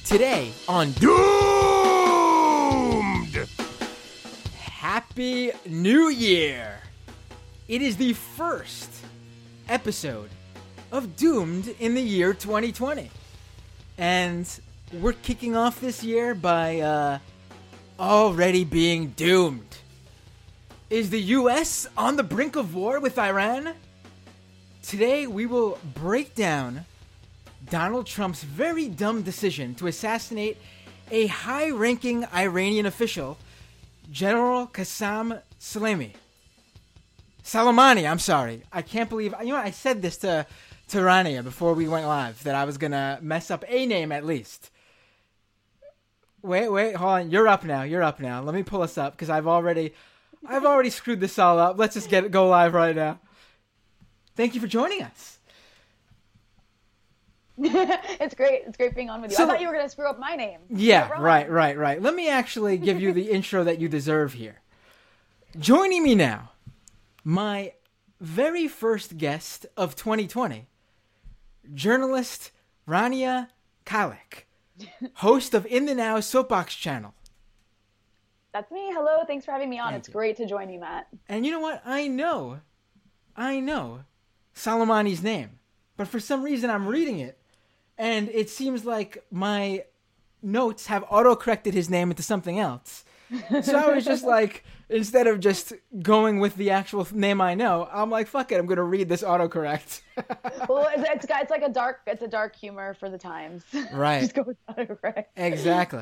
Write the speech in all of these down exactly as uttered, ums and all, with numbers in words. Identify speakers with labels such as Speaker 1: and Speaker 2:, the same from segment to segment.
Speaker 1: Today on Doomed! Happy New Year! It is the first episode of Doomed in the year twenty twenty. And we're kicking off this year by uh, already being doomed. Is the U S on the brink of war with Iran? Today we will break down Donald Trump's very dumb decision to assassinate a high-ranking Iranian official, General Qassem Soleimani. Soleimani, I'm sorry. I can't believe... You know, I said this to, to Rania before we went live, that I was going to mess up a name at least. Wait, wait, hold on. You're up now. You're up now. Let me pull us up, because I've already... I've already screwed this all up. Let's just get it, go live right now. Thank you for joining us.
Speaker 2: It's great. It's great being on with you. So, I thought you were going to screw up my name.
Speaker 1: Yeah, right, right, right. Let me actually give you the intro that you deserve here. Joining me now, my very first guest of twenty twenty, journalist Rania Khalek, host of In the Now Soapbox Channel.
Speaker 2: That's me. Hello. Thanks for having me on.
Speaker 1: Thank
Speaker 2: it's
Speaker 1: you.
Speaker 2: great to join you, Matt.
Speaker 1: And you know what? I know, I know Soleimani's name, but for some reason I'm reading it, and it seems like my notes have auto-corrected his name into something else. So I was just like, instead of just going with the actual name I know, I'm like, fuck it, I'm going to read this autocorrect.
Speaker 2: Well, it's, it's it's like a dark it's a dark humor for the times.
Speaker 1: Right.
Speaker 2: Just go with autocorrect.
Speaker 1: Exactly.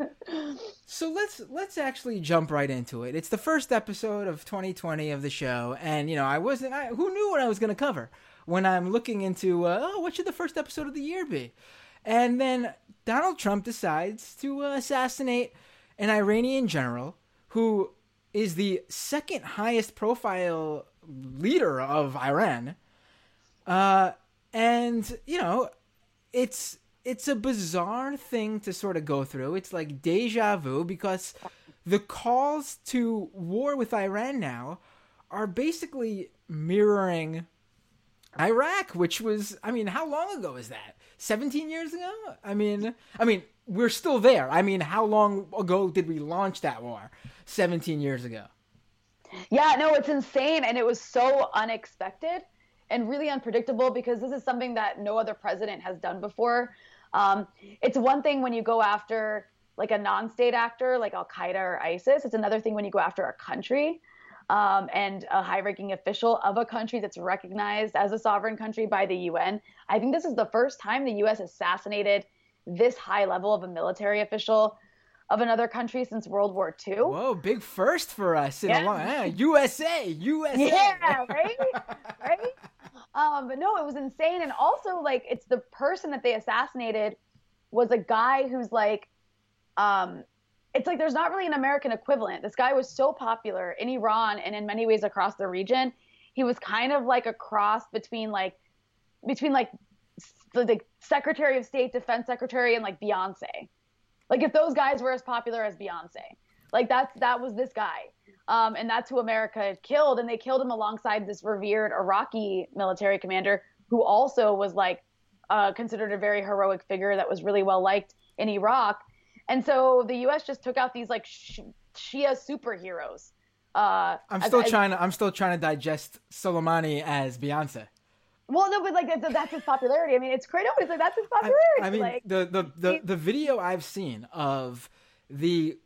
Speaker 1: So let's let's actually jump right into it. It's the first episode of twenty twenty of the show, and you know, I wasn't I, who knew what I was going to cover when I'm looking into uh, oh, what should the first episode of the year be? And then Donald Trump decides to uh, assassinate an Iranian general who is the second highest profile leader of Iran. Uh, and, you know, it's it's a bizarre thing to sort of go through. It's like deja vu, because the calls to war with Iran now are basically mirroring Iraq, which was, I mean, how long ago is that? seventeen years ago? I mean, I mean, we're still there. I mean, how long ago did we launch that war? seventeen years ago.
Speaker 2: Yeah, no, it's insane. And it was so unexpected and really unpredictable, because this is something that no other president has done before. Um, it's one thing when you go after like a non-state actor like Al-Qaeda or ISIS. It's another thing when you go after a country um, and a high-ranking official of a country that's recognized as a sovereign country by the U N. I think this is the first time the U S assassinated this high level of a military official of another country since World War Two.
Speaker 1: Whoa, big first for us in
Speaker 2: Yeah.
Speaker 1: a long eh, U S A, U S A.
Speaker 2: Yeah, right? Right? Um, but no, it was insane. And also, like, it's the person that they assassinated was a guy who's like, um, it's like there's not really an American equivalent. This guy was so popular in Iran and in many ways across the region. He was kind of like a cross between like, between like the, the Secretary of State, Defense Secretary, and like Beyonce. Like if those guys were as popular as Beyonce, like that's, that was this guy. Um, and that's who America had killed. And they killed him alongside this revered Iraqi military commander who also was like uh, considered a very heroic figure that was really well liked in Iraq. And so the U S just took out these like sh- Shia superheroes. Uh,
Speaker 1: I'm
Speaker 2: as-
Speaker 1: still
Speaker 2: as-
Speaker 1: trying to I'm still trying to digest Soleimani as Beyonce.
Speaker 2: Well, no, but like that's, that's his popularity. I mean, it's crazy. It's like that's his popularity.
Speaker 1: I, I mean,
Speaker 2: like,
Speaker 1: the, the, the, the video I've seen of the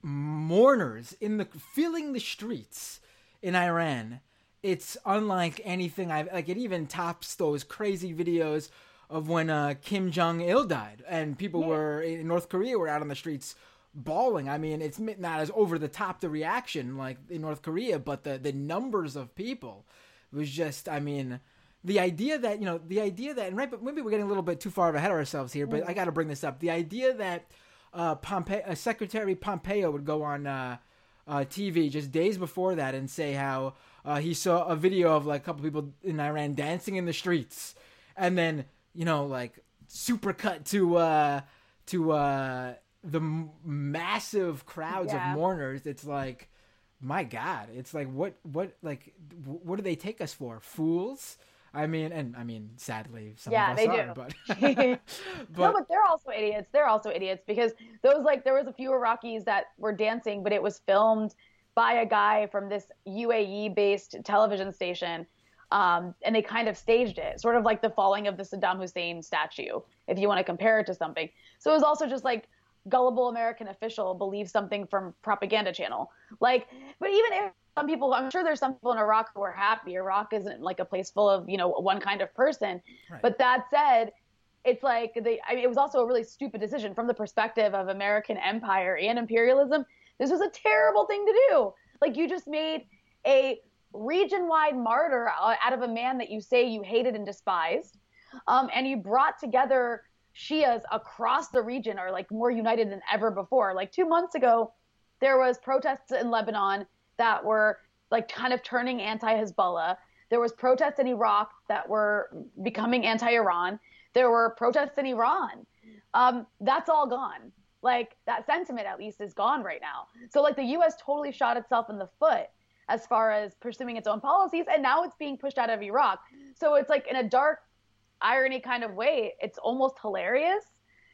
Speaker 1: mourners in the filling the streets in Iran, it's unlike anything I've like. It even tops those crazy videos of when uh, Kim Jong Il died, and people
Speaker 2: Yeah.
Speaker 1: were in North Korea were out on the streets bawling. I mean, it's not as over the top the reaction like in North Korea, but the the numbers of people was just. I mean. The idea that, you know, the idea that, and right, but maybe we're getting a little bit too far ahead of ourselves here, but I got to bring this up. The idea that uh, Pompe- uh, Secretary Pompeo would go on uh, uh, T V just days before that and say how uh, he saw a video of like a couple people in Iran dancing in the streets, and then, you know, like super cut to uh, to uh, the m- massive crowds
Speaker 2: Yeah.
Speaker 1: of mourners. It's like, my God, it's like what what like what do they take us for, fools? I mean, and I mean, sadly, some
Speaker 2: Yeah,
Speaker 1: of us
Speaker 2: they
Speaker 1: are,
Speaker 2: do.
Speaker 1: but,
Speaker 2: but no, but they're also idiots. They're also idiots because those like there was a few Iraqis that were dancing, but it was filmed by a guy from this U A E-based television station, um, and they kind of staged it, sort of like the falling of the Saddam Hussein statue, if you want to compare it to something. So it was also just like gullible American official believes something from propaganda channel. Like, but even if some people, I'm sure there's some people in Iraq who are happy. Iraq isn't like a place full of, you know, one kind of person.
Speaker 1: Right.
Speaker 2: But that said, it's like they, I mean, it was also a really stupid decision from the perspective of American empire and imperialism. This was a terrible thing to do. Like you just made a region-wide martyr out of a man that you say you hated and despised. Um, and you brought together Shias across the region are like more united than ever before. Like two months ago, there was protests in Lebanon that were like kind of turning anti-Hezbollah. There was protests in Iraq that were becoming anti-Iran. There were protests in Iran. Um, that's all gone. Like that sentiment at least is gone right now. So like the U S totally shot itself in the foot as far as pursuing its own policies. And now it's being pushed out of Iraq. So it's like in a dark irony kind of way, it's almost hilarious.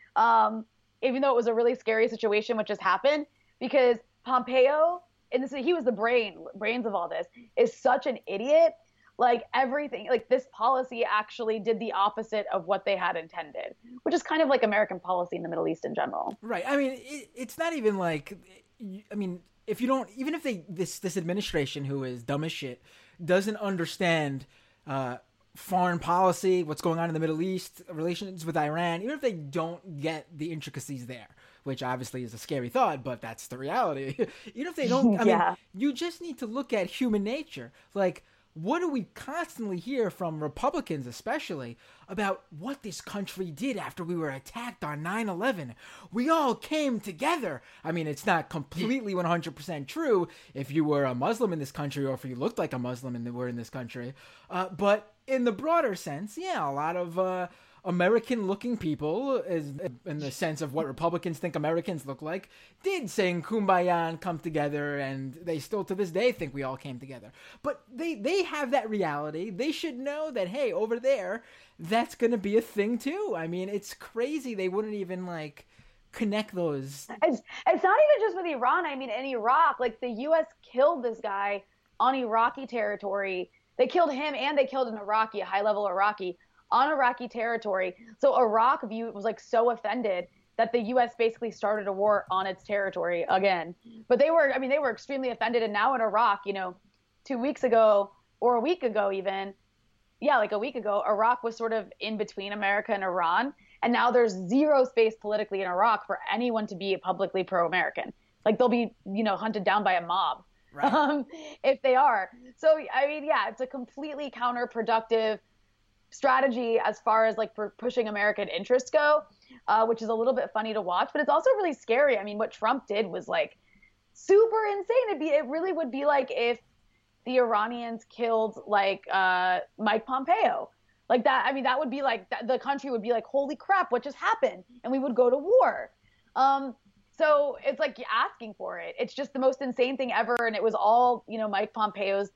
Speaker 2: Um, even though it was a really scary situation, which just happened because Pompeo, and this, he was the brain, brains of all this, is such an idiot. Like everything, like this policy actually did the opposite of what they had intended, which is kind of like American policy in the Middle East in general.
Speaker 1: Right. I mean, it, it's not even like, I mean, if you don't, even if they, this, this administration who is dumb as shit doesn't understand, uh, foreign policy, what's going on in the Middle East, relations with Iran, even if they don't get the intricacies there, which obviously is a scary thought, but that's the reality. Even if they don't, I yeah. mean, you just need to look at human nature. Like, what do we constantly hear from Republicans especially about what this country did after we were attacked on nine eleven? We all came together. I mean, it's not completely one hundred percent true if you were a Muslim in this country or if you looked like a Muslim and were in this country. Uh, but in the broader sense, yeah, a lot of uh, American-looking people, is, in the sense of what Republicans think Americans look like, did sing Kumbaya and come together, and they still to this day think we all came together. But they, they have that reality. They should know that, hey, over there, that's going to be a thing too. I mean, it's crazy. They wouldn't even, like, connect those.
Speaker 2: It's, it's not even just with Iran. I mean, in Iraq, like, the U S killed this guy on Iraqi territory. They killed him, and they killed an Iraqi, a high-level Iraqi, on Iraqi territory. So Iraq view was like so offended that the U S basically started a war on its territory again. But they were, I mean, they were extremely offended. And now in Iraq, you know, two weeks ago or a week ago even, yeah, like a week ago, Iraq was sort of in between America and Iran. And now there's zero space politically in Iraq for anyone to be publicly pro-American. Like they'll be, you know, hunted down by a mob. Right. Um, if they are. So, I mean, yeah, it's a completely counterproductive strategy as far as like for pushing American interests go, uh, which is a little bit funny to watch, but it's also really scary. I mean, what Trump did was like super insane. It'd be, it really would be like if the Iranians killed like uh, Mike Pompeo. Like that, I mean, that would be like, th- the country would be like, holy crap, what just happened? And we would go to war. Um, so it's like asking for it. It's just the most insane thing ever. And it was all, you know, Mike Pompeo's,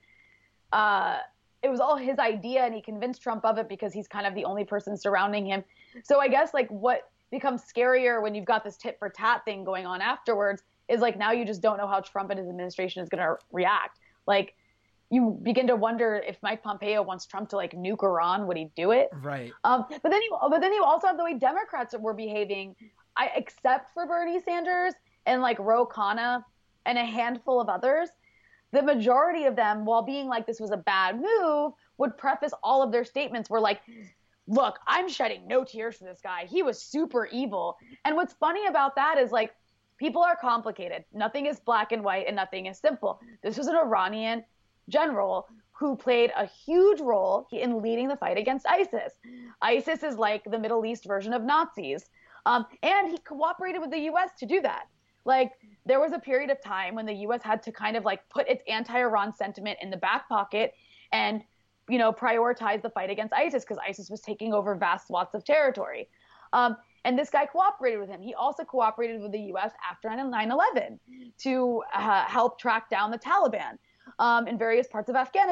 Speaker 2: uh, it was all his idea, and he convinced Trump of it because he's kind of the only person surrounding him. So I guess like what becomes scarier when you've got this tit for tat thing going on afterwards is like now you just don't know how Trump and his administration is going to react. Like you begin to wonder if Mike Pompeo wants Trump to like nuke Iran, would he do it?
Speaker 1: Right.
Speaker 2: Um, but then you, but then you also have the way Democrats were behaving. I except for Bernie Sanders and like Ro Khanna and a handful of others. The majority of them, while being like this was a bad move, would preface all of their statements were like, look, I'm shedding no tears for this guy. He was super evil. And what's funny about that is like people are complicated. Nothing is black and white and nothing is simple. This was an Iranian general who played a huge role in leading the fight against ISIS. ISIS is like the Middle East version of Nazis. Um, and he cooperated with the U S to do that. Like there was a period of time when the U S had to kind of like put its anti-Iran sentiment in the back pocket and, you know, prioritize the fight against ISIS because ISIS was taking over vast swaths of territory. Um, and this guy cooperated with him. He also cooperated with the U S after nine eleven to uh, help track down the Taliban um, in various parts of Afghanistan.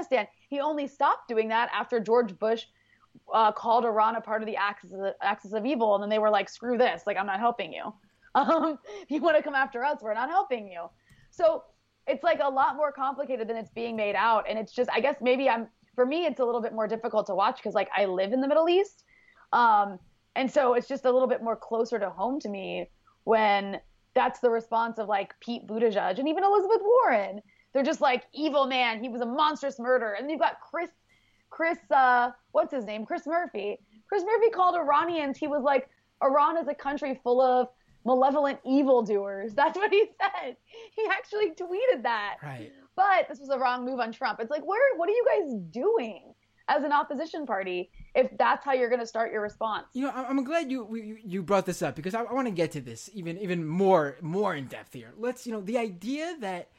Speaker 2: he only stopped doing that after George Bush uh, called Iran a part of the axis of, axis of evil, and then they were like, screw this, like, I'm not helping you. Um, if you want to come after us, we're not helping you. So it's like a lot more complicated than it's being made out. And it's just, I guess maybe I'm, for me, it's a little bit more difficult to watch because like I live in the Middle East. Um, and so it's just a little bit more closer to home to me when that's the response of like Pete Buttigieg and even Elizabeth Warren. They're just like, evil man, he was a monstrous murderer. And you've got Chris, Chris, uh, what's his name? Chris Murphy. Chris Murphy called Iranians, he was like, Iran is a country full of malevolent evildoers. That's what he said. He actually tweeted that.
Speaker 1: Right.
Speaker 2: But this was a wrong move on Trump. It's like, where, what are you guys doing as an opposition party if that's how you're going to start your response?
Speaker 1: You know, I'm glad you you, you brought this up because I, I want to get to this even even more more in depth here. Let's, you know, the idea that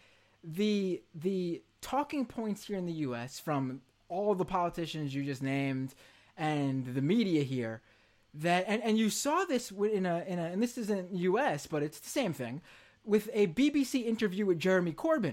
Speaker 1: the the talking points here in the U S from all the politicians you just named and the media here, that and, and you saw this in a in a and this isn't U S but it's the same thing with a B B C interview with Jeremy Corbyn,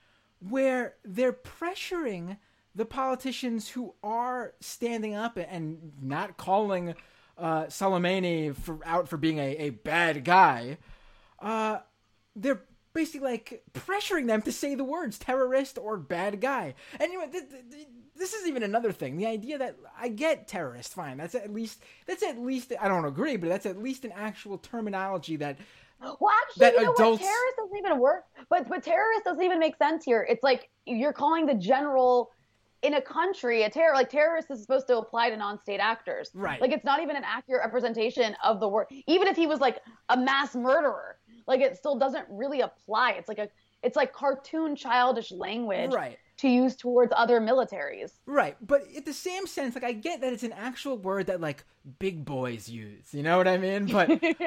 Speaker 1: where they're pressuring the politicians who are standing up and not calling uh, Soleimani for, out for being a, a bad guy. Uh, they're basically like pressuring them to say the words terrorist or bad guy. And you know, th- th- this is even another thing. The idea that I get terrorist, fine. That's at least, that's at least, I don't agree, but that's at least an actual terminology that
Speaker 2: Well, actually,
Speaker 1: that
Speaker 2: you know
Speaker 1: adults...
Speaker 2: what? Terrorist doesn't even work. But but terrorist doesn't even make sense here. It's like you're calling the general in a country a terror. Like terrorist is supposed to apply to non-state actors.
Speaker 1: Right.
Speaker 2: Like it's not even an accurate representation of the word. Even if he was like a mass murderer, like it still doesn't really apply. It's like a it's like cartoon childish language.
Speaker 1: Right.
Speaker 2: To use towards other militaries.
Speaker 1: Right, but in the same sense, like I get that it's an actual word that like big boys use, you know what I mean? But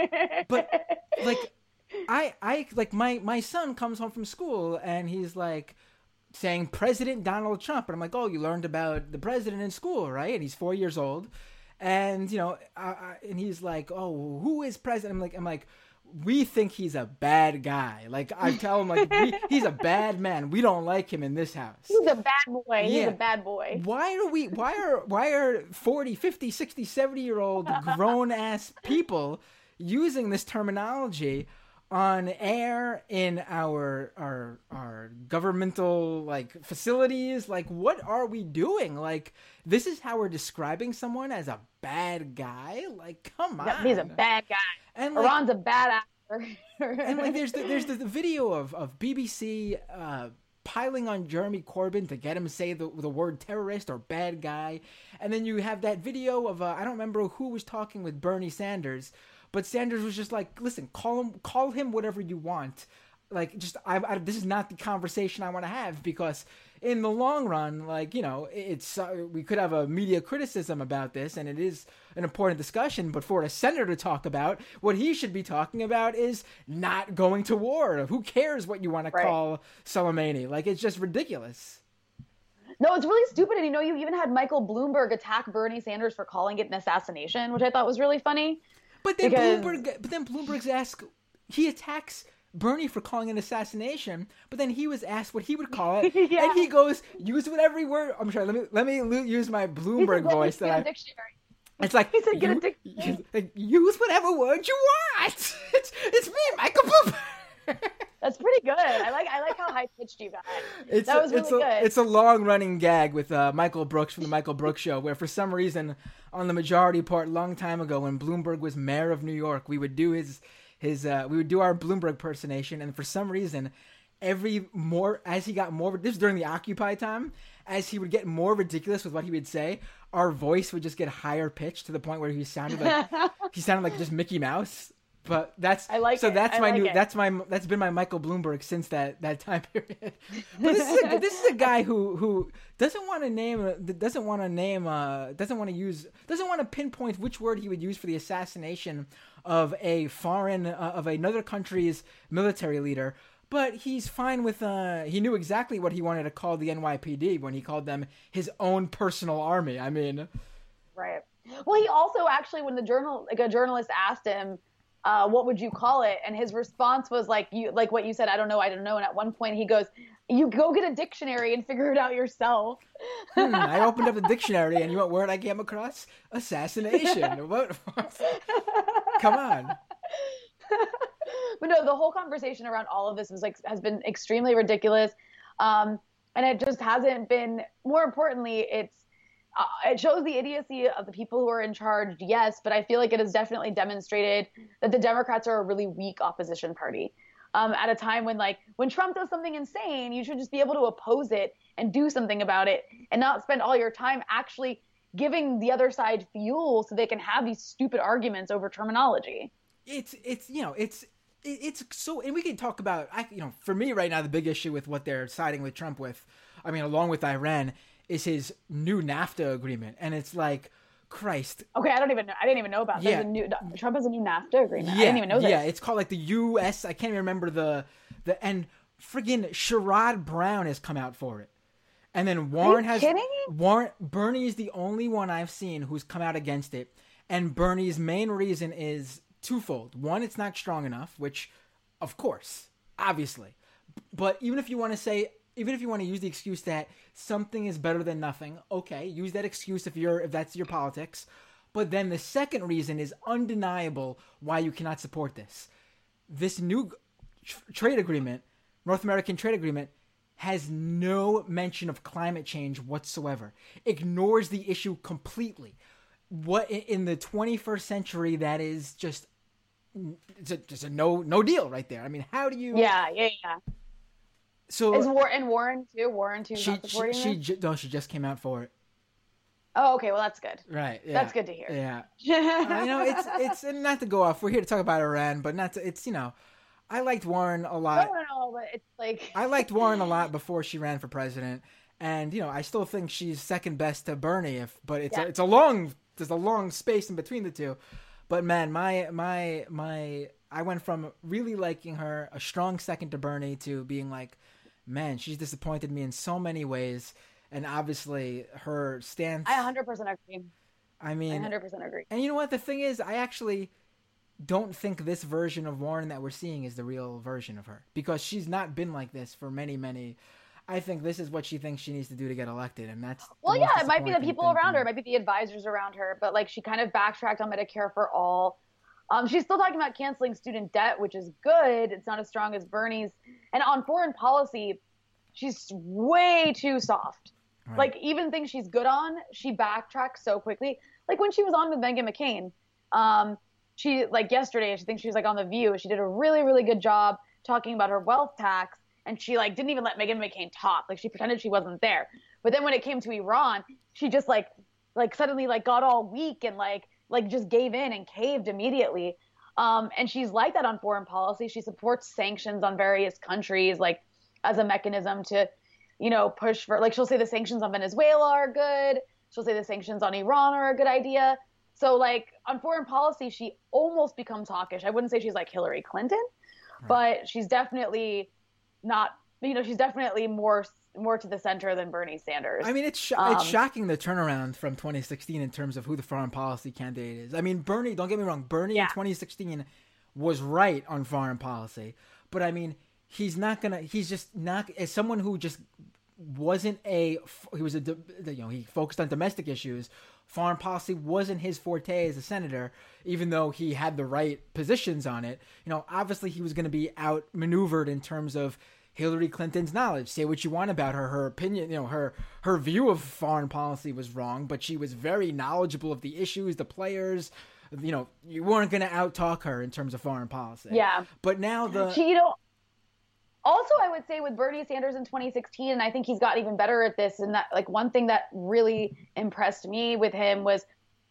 Speaker 1: but like I I like my my son comes home from school and he's like saying President Donald Trump, and I'm like, oh, you learned about the president in school, right? And he's four years old, and you know, I, I, and he's like, oh, who is president? I'm like, I'm like. We think he's a bad guy. Like, I tell him, like, we, he's a bad man. We don't like him in this house.
Speaker 2: He's a bad boy.
Speaker 1: Yeah.
Speaker 2: He's a bad boy.
Speaker 1: Why are we, why are, why are forty, fifty, sixty, seventy year old grown ass people using this terminology on air in our, our, our governmental, like, facilities? Like, what are we doing? Like, this is how we're describing someone as a bad guy? Like, come on.
Speaker 2: Yeah, he's a bad guy.
Speaker 1: And like,
Speaker 2: Iran's a bad actor.
Speaker 1: and like, there's the, there's the, the video of, of B B C uh, piling on Jeremy Corbyn to get him to say the, the word terrorist or bad guy. And then you have that video of, uh, I don't remember who was talking with Bernie Sanders, but Sanders was just like, listen, call him, call him whatever you want. Like, just, I, I, this is not the conversation I want to have, because in the long run, like, you know, it's, uh, we could have a media criticism about this, and it is an important discussion, but for a senator to talk about, what he should be talking about is not going to war. Who cares what you want to
Speaker 2: right.
Speaker 1: call Soleimani? Like, it's just ridiculous.
Speaker 2: No, it's really stupid. And, you know, you even had Michael Bloomberg attack Bernie Sanders for calling it an assassination, which I thought was really funny.
Speaker 1: But then
Speaker 2: because...
Speaker 1: Bloomberg, but then Bloomberg's asked, he attacks Bernie for calling it an assassination, but then he was asked what he would call it, yeah. and he goes, "Use whatever word." I'm sorry. Let me let me use my Bloomberg said, voice. That I,
Speaker 2: dictionary.
Speaker 1: It's like,
Speaker 2: he said, "Get
Speaker 1: you,
Speaker 2: a dictionary."
Speaker 1: You, use whatever word you want. It's it's me, Michael Bloomberg.
Speaker 2: That's pretty good. I like I like how high pitched you got.
Speaker 1: It's
Speaker 2: that
Speaker 1: a,
Speaker 2: was really
Speaker 1: it's a,
Speaker 2: good.
Speaker 1: It's a long running gag with uh, Michael Brooks from the Michael Brooks Show, where for some reason on the Majority Part, long time ago, when Bloomberg was mayor of New York, we would do his. His uh, we would do our Bloomberg impersonation, and for some reason, every more as he got more this was during the Occupy time, as he would get more ridiculous with what he would say, our voice would just get higher pitched to the point where he sounded like he sounded like just Mickey Mouse. But that's
Speaker 2: I like
Speaker 1: so
Speaker 2: it.
Speaker 1: that's
Speaker 2: I
Speaker 1: my
Speaker 2: like
Speaker 1: new
Speaker 2: it.
Speaker 1: that's my that's been my Michael Bloomberg since that, that time period. But this is a, this is a guy who who doesn't want to name doesn't want to name uh doesn't want to use doesn't want to pinpoint which word he would use for the assassination of a foreign uh, of another country's military leader. But he's fine with uh he knew exactly what he wanted to call the N Y P D when he called them his own personal army. I mean,
Speaker 2: right. Well, he also actually when the journal like a journalist asked him. uh, what would you call it? And his response was like you, like what you said, I don't know, I don't know. And at one point he goes, you go get a dictionary and figure it out yourself.
Speaker 1: hmm, I opened up the dictionary and you know what word I came across? Assassination. What? Come on.
Speaker 2: But no, the whole conversation around all of this was like has been extremely ridiculous, um, and it just hasn't been. More importantly, it's uh, it shows the idiocy of the people who are in charge. Yes, but I feel like it has definitely demonstrated that the Democrats are a really weak opposition party. Um, at a time when like when Trump does something insane, you should just be able to oppose it and do something about it, and not spend all your time actually giving the other side fuel so they can have these stupid arguments over terminology.
Speaker 1: It's it's you know it's. It's so, and we can talk about, I, you know, for me right now, the big issue with what they're siding with Trump with, I mean, along with Iran, is his new NAFTA agreement. And it's like, Christ.
Speaker 2: Okay, I don't even know. I didn't even know about
Speaker 1: yeah.
Speaker 2: There's a new Trump has a new NAFTA agreement.
Speaker 1: Yeah,
Speaker 2: I didn't even know this.
Speaker 1: Yeah, it's called like the U S. I can't even remember the, the and friggin' Sherrod Brown has come out for it. And then Warren has,
Speaker 2: kidding?
Speaker 1: Warren, Bernie is the only one I've seen who's come out against it. And Bernie's main reason is twofold. One, it's not strong enough, which, of course, obviously. But even if you want to say, even if you want to use the excuse that something is better than nothing, okay, use that excuse if you're if that's your politics. But then the second reason is undeniable why you cannot support this. This new tr- trade agreement, North American trade agreement, has no mention of climate change whatsoever. Ignores the issue completely. What in the twenty-first century, that is just it's a, just a no no deal right there. I mean, how do you?
Speaker 2: Yeah, yeah, yeah.
Speaker 1: So
Speaker 2: is War and Warren too? Warren too.
Speaker 1: She
Speaker 2: not supporting
Speaker 1: she,
Speaker 2: this?
Speaker 1: she no, she just came out for it.
Speaker 2: Oh, okay. Well, that's good.
Speaker 1: Right. Yeah.
Speaker 2: That's good to hear.
Speaker 1: Yeah. uh, you know, it's it's and not to go off. We're here to talk about Iran, but not to. It's you know, I liked Warren a lot.
Speaker 2: No, no, no. But it's like
Speaker 1: I liked Warren a lot before she ran for president, and you know, I still think she's second best to Bernie. If but it's
Speaker 2: yeah.
Speaker 1: a, it's a long there's a long space in between the two. But man, my my my, I went from really liking her, a strong second to Bernie, to being like, man, she's disappointed me in so many ways, and obviously her stance.
Speaker 2: I one hundred percent agree.
Speaker 1: I mean,
Speaker 2: I one hundred percent agree.
Speaker 1: And you know what? The thing is, I actually don't think this version of Warren that we're seeing is the real version of her, because she's not been like this for many, many. I think this is what she thinks she needs to do to get elected, and that's
Speaker 2: well, yeah, it might be the people around her, it
Speaker 1: me.
Speaker 2: might be the advisors around her, but like she kind of backtracked on Medicare for all. Um, she's still talking about canceling student debt, which is good. It's not as strong as Bernie's. And on foreign policy, she's way too soft. Right. Like even things she's good on, she backtracks so quickly. Like when she was on with Meghan McCain, um, she like yesterday, I think she was like on The View. She did a really, really good job talking about her wealth tax. And she like didn't even let Meghan McCain talk. Like she pretended she wasn't there. But then when it came to Iran, she just like like suddenly like got all weak and like like just gave in and caved immediately. Um, and she's like that on foreign policy. She supports sanctions on various countries like as a mechanism to, you know, push for like she'll say the sanctions on Venezuela are good. She'll say the sanctions on Iran are a good idea. So like on foreign policy, she almost becomes hawkish. I wouldn't say she's like Hillary Clinton, right. But she's definitely not, you know, she's definitely more more to the center than Bernie Sanders.
Speaker 1: I mean, it's sh- um, it's shocking the turnaround from twenty sixteen in terms of who the foreign policy candidate is. I mean, Bernie, don't get me wrong, Bernie yeah. in twenty sixteen was right on foreign policy, but I mean, he's not gonna, he's just not, as someone who just wasn't a, he was a, you know, he focused on domestic issues. Foreign policy wasn't his forte as a senator, even though he had the right positions on it. You know, obviously he was going to be outmaneuvered in terms of Hillary Clinton's knowledge. Say what you want about her, her opinion, you know, her her view of foreign policy was wrong, but she was very knowledgeable of the issues, the players. You know, you weren't going to outtalk her in terms of foreign policy.
Speaker 2: Yeah.
Speaker 1: But now the...
Speaker 2: She, you know, also, I would say with Bernie Sanders in twenty sixteen, and I think he's got even better at this, and that like one thing that really impressed me with him was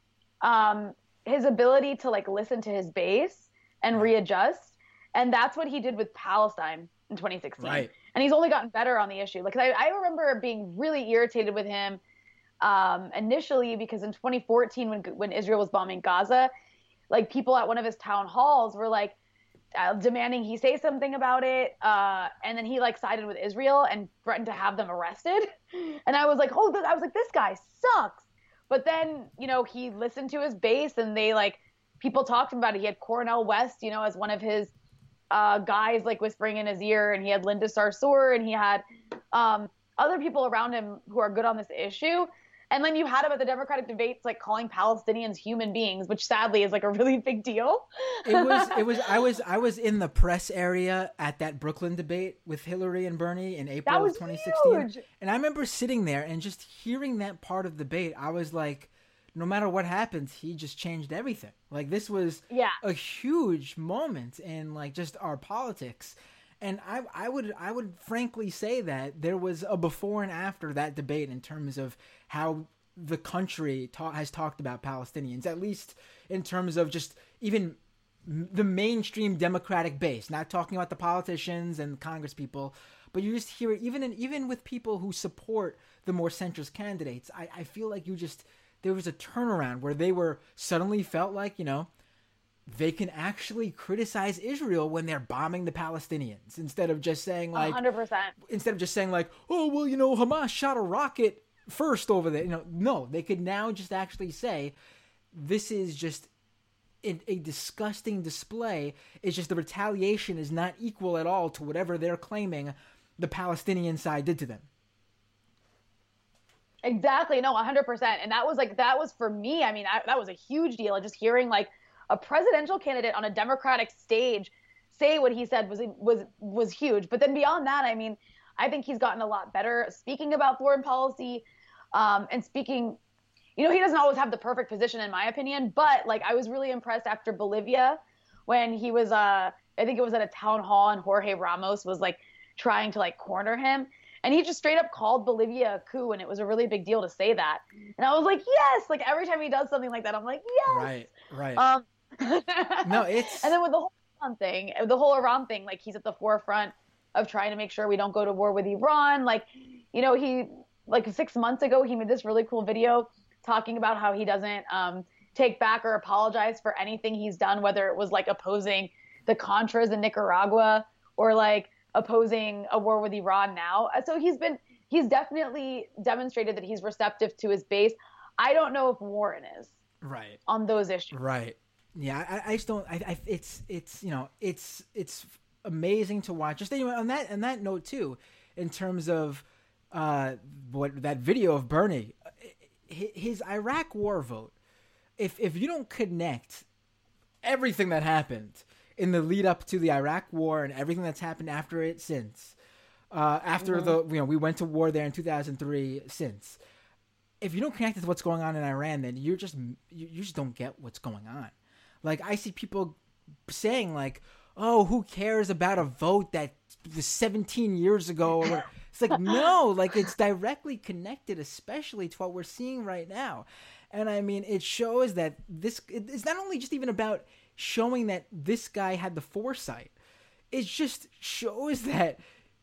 Speaker 2: um, his ability to like listen to his base and readjust. And that's what he did with Palestine in twenty sixteen.
Speaker 1: Right.
Speaker 2: And he's only gotten better on the issue. Like I, I remember being really irritated with him um, initially because in twenty fourteen, when when Israel was bombing Gaza, like people at one of his town halls were like, Uh, demanding he say something about it, uh, and then he like sided with Israel and threatened to have them arrested. And I was like, oh, I was like, this guy sucks. But then, you know, he listened to his base, and they like people talked about it. He had Cornel West, you know, as one of his uh, guys, like whispering in his ear, and he had Linda Sarsour, and he had um, other people around him who are good on this issue. And then you had him at the Democratic debates, like calling Palestinians human beings, which sadly is like a really big deal.
Speaker 1: it was, it was, I was, I was in the press area at that Brooklyn debate with Hillary and Bernie in April of twenty sixteen. Huge. And I remember sitting there and just hearing that part of the debate. I was like, no matter what happens, he just changed everything. Like this was
Speaker 2: yeah.
Speaker 1: a huge moment in like just our politics. And I, I would I would frankly say that there was a before and after that debate in terms of how the country ta- has talked about Palestinians, at least in terms of just even the mainstream Democratic base, not talking about the politicians and Congress people, but you just hear it even in, even with people who support the more centrist candidates. I, I feel like you just, there was a turnaround where they were suddenly felt like, you know, they can actually criticize Israel when they're bombing the Palestinians instead of just saying like,
Speaker 2: one hundred percent.
Speaker 1: Instead of just saying like, oh, well, you know, Hamas shot a rocket first over there. You know, no, they could now just actually say this is just a, a disgusting display. It's just the retaliation is not equal at all to whatever they're claiming the Palestinian side did to them.
Speaker 2: Exactly. No, one hundred percent. And that was like, that was for me. I mean, I, that was a huge deal. Just hearing like a presidential candidate on a Democratic stage say what he said was was was huge. But then beyond that, I mean, I think he's gotten a lot better speaking about foreign policy um, and speaking. You know, he doesn't always have the perfect position, in my opinion. But like, I was really impressed after Bolivia when he was, uh, I think it was at a town hall, and Jorge Ramos was like trying to like corner him. And he just straight up called Bolivia a coup, and it was a really big deal to say that. And I was like, yes! Like, every time he does something like that, I'm like, yes!
Speaker 1: Right, right.
Speaker 2: Um,
Speaker 1: no, it's...
Speaker 2: And then with the whole Iran thing, the whole Iran thing, like, he's at the forefront of trying to make sure we don't go to war with Iran. Like, you know, he, like, six months ago, he made this really cool video talking about how he doesn't um, take back or apologize for anything he's done, whether it was, like, opposing the Contras in Nicaragua or, like, opposing a war with Iran now. So he's been, he's definitely demonstrated that he's receptive to his base. I don't know if Warren is.
Speaker 1: Right.
Speaker 2: On those issues.
Speaker 1: Right. Yeah, I, I just don't, I, I, it's, it's, you know, it's, it's amazing to watch. Just anyway, on that, on that note too, in terms of uh, what that video of Bernie, his Iraq war vote, if, if you don't connect everything that happened in the lead up to the Iraq war and everything that's happened after it since, uh, after mm-hmm. the, you know, we went to war there in two thousand three since, if you don't connect it to what's going on in Iran, then you're just, you, you just don't get what's going on. Like, I see people saying like, oh, who cares about a vote that was seventeen years ago? It's like, no, like it's directly connected, especially to what we're seeing right now. And I mean, it shows that this, it's not only just even about showing that this guy had the foresight. It just shows that,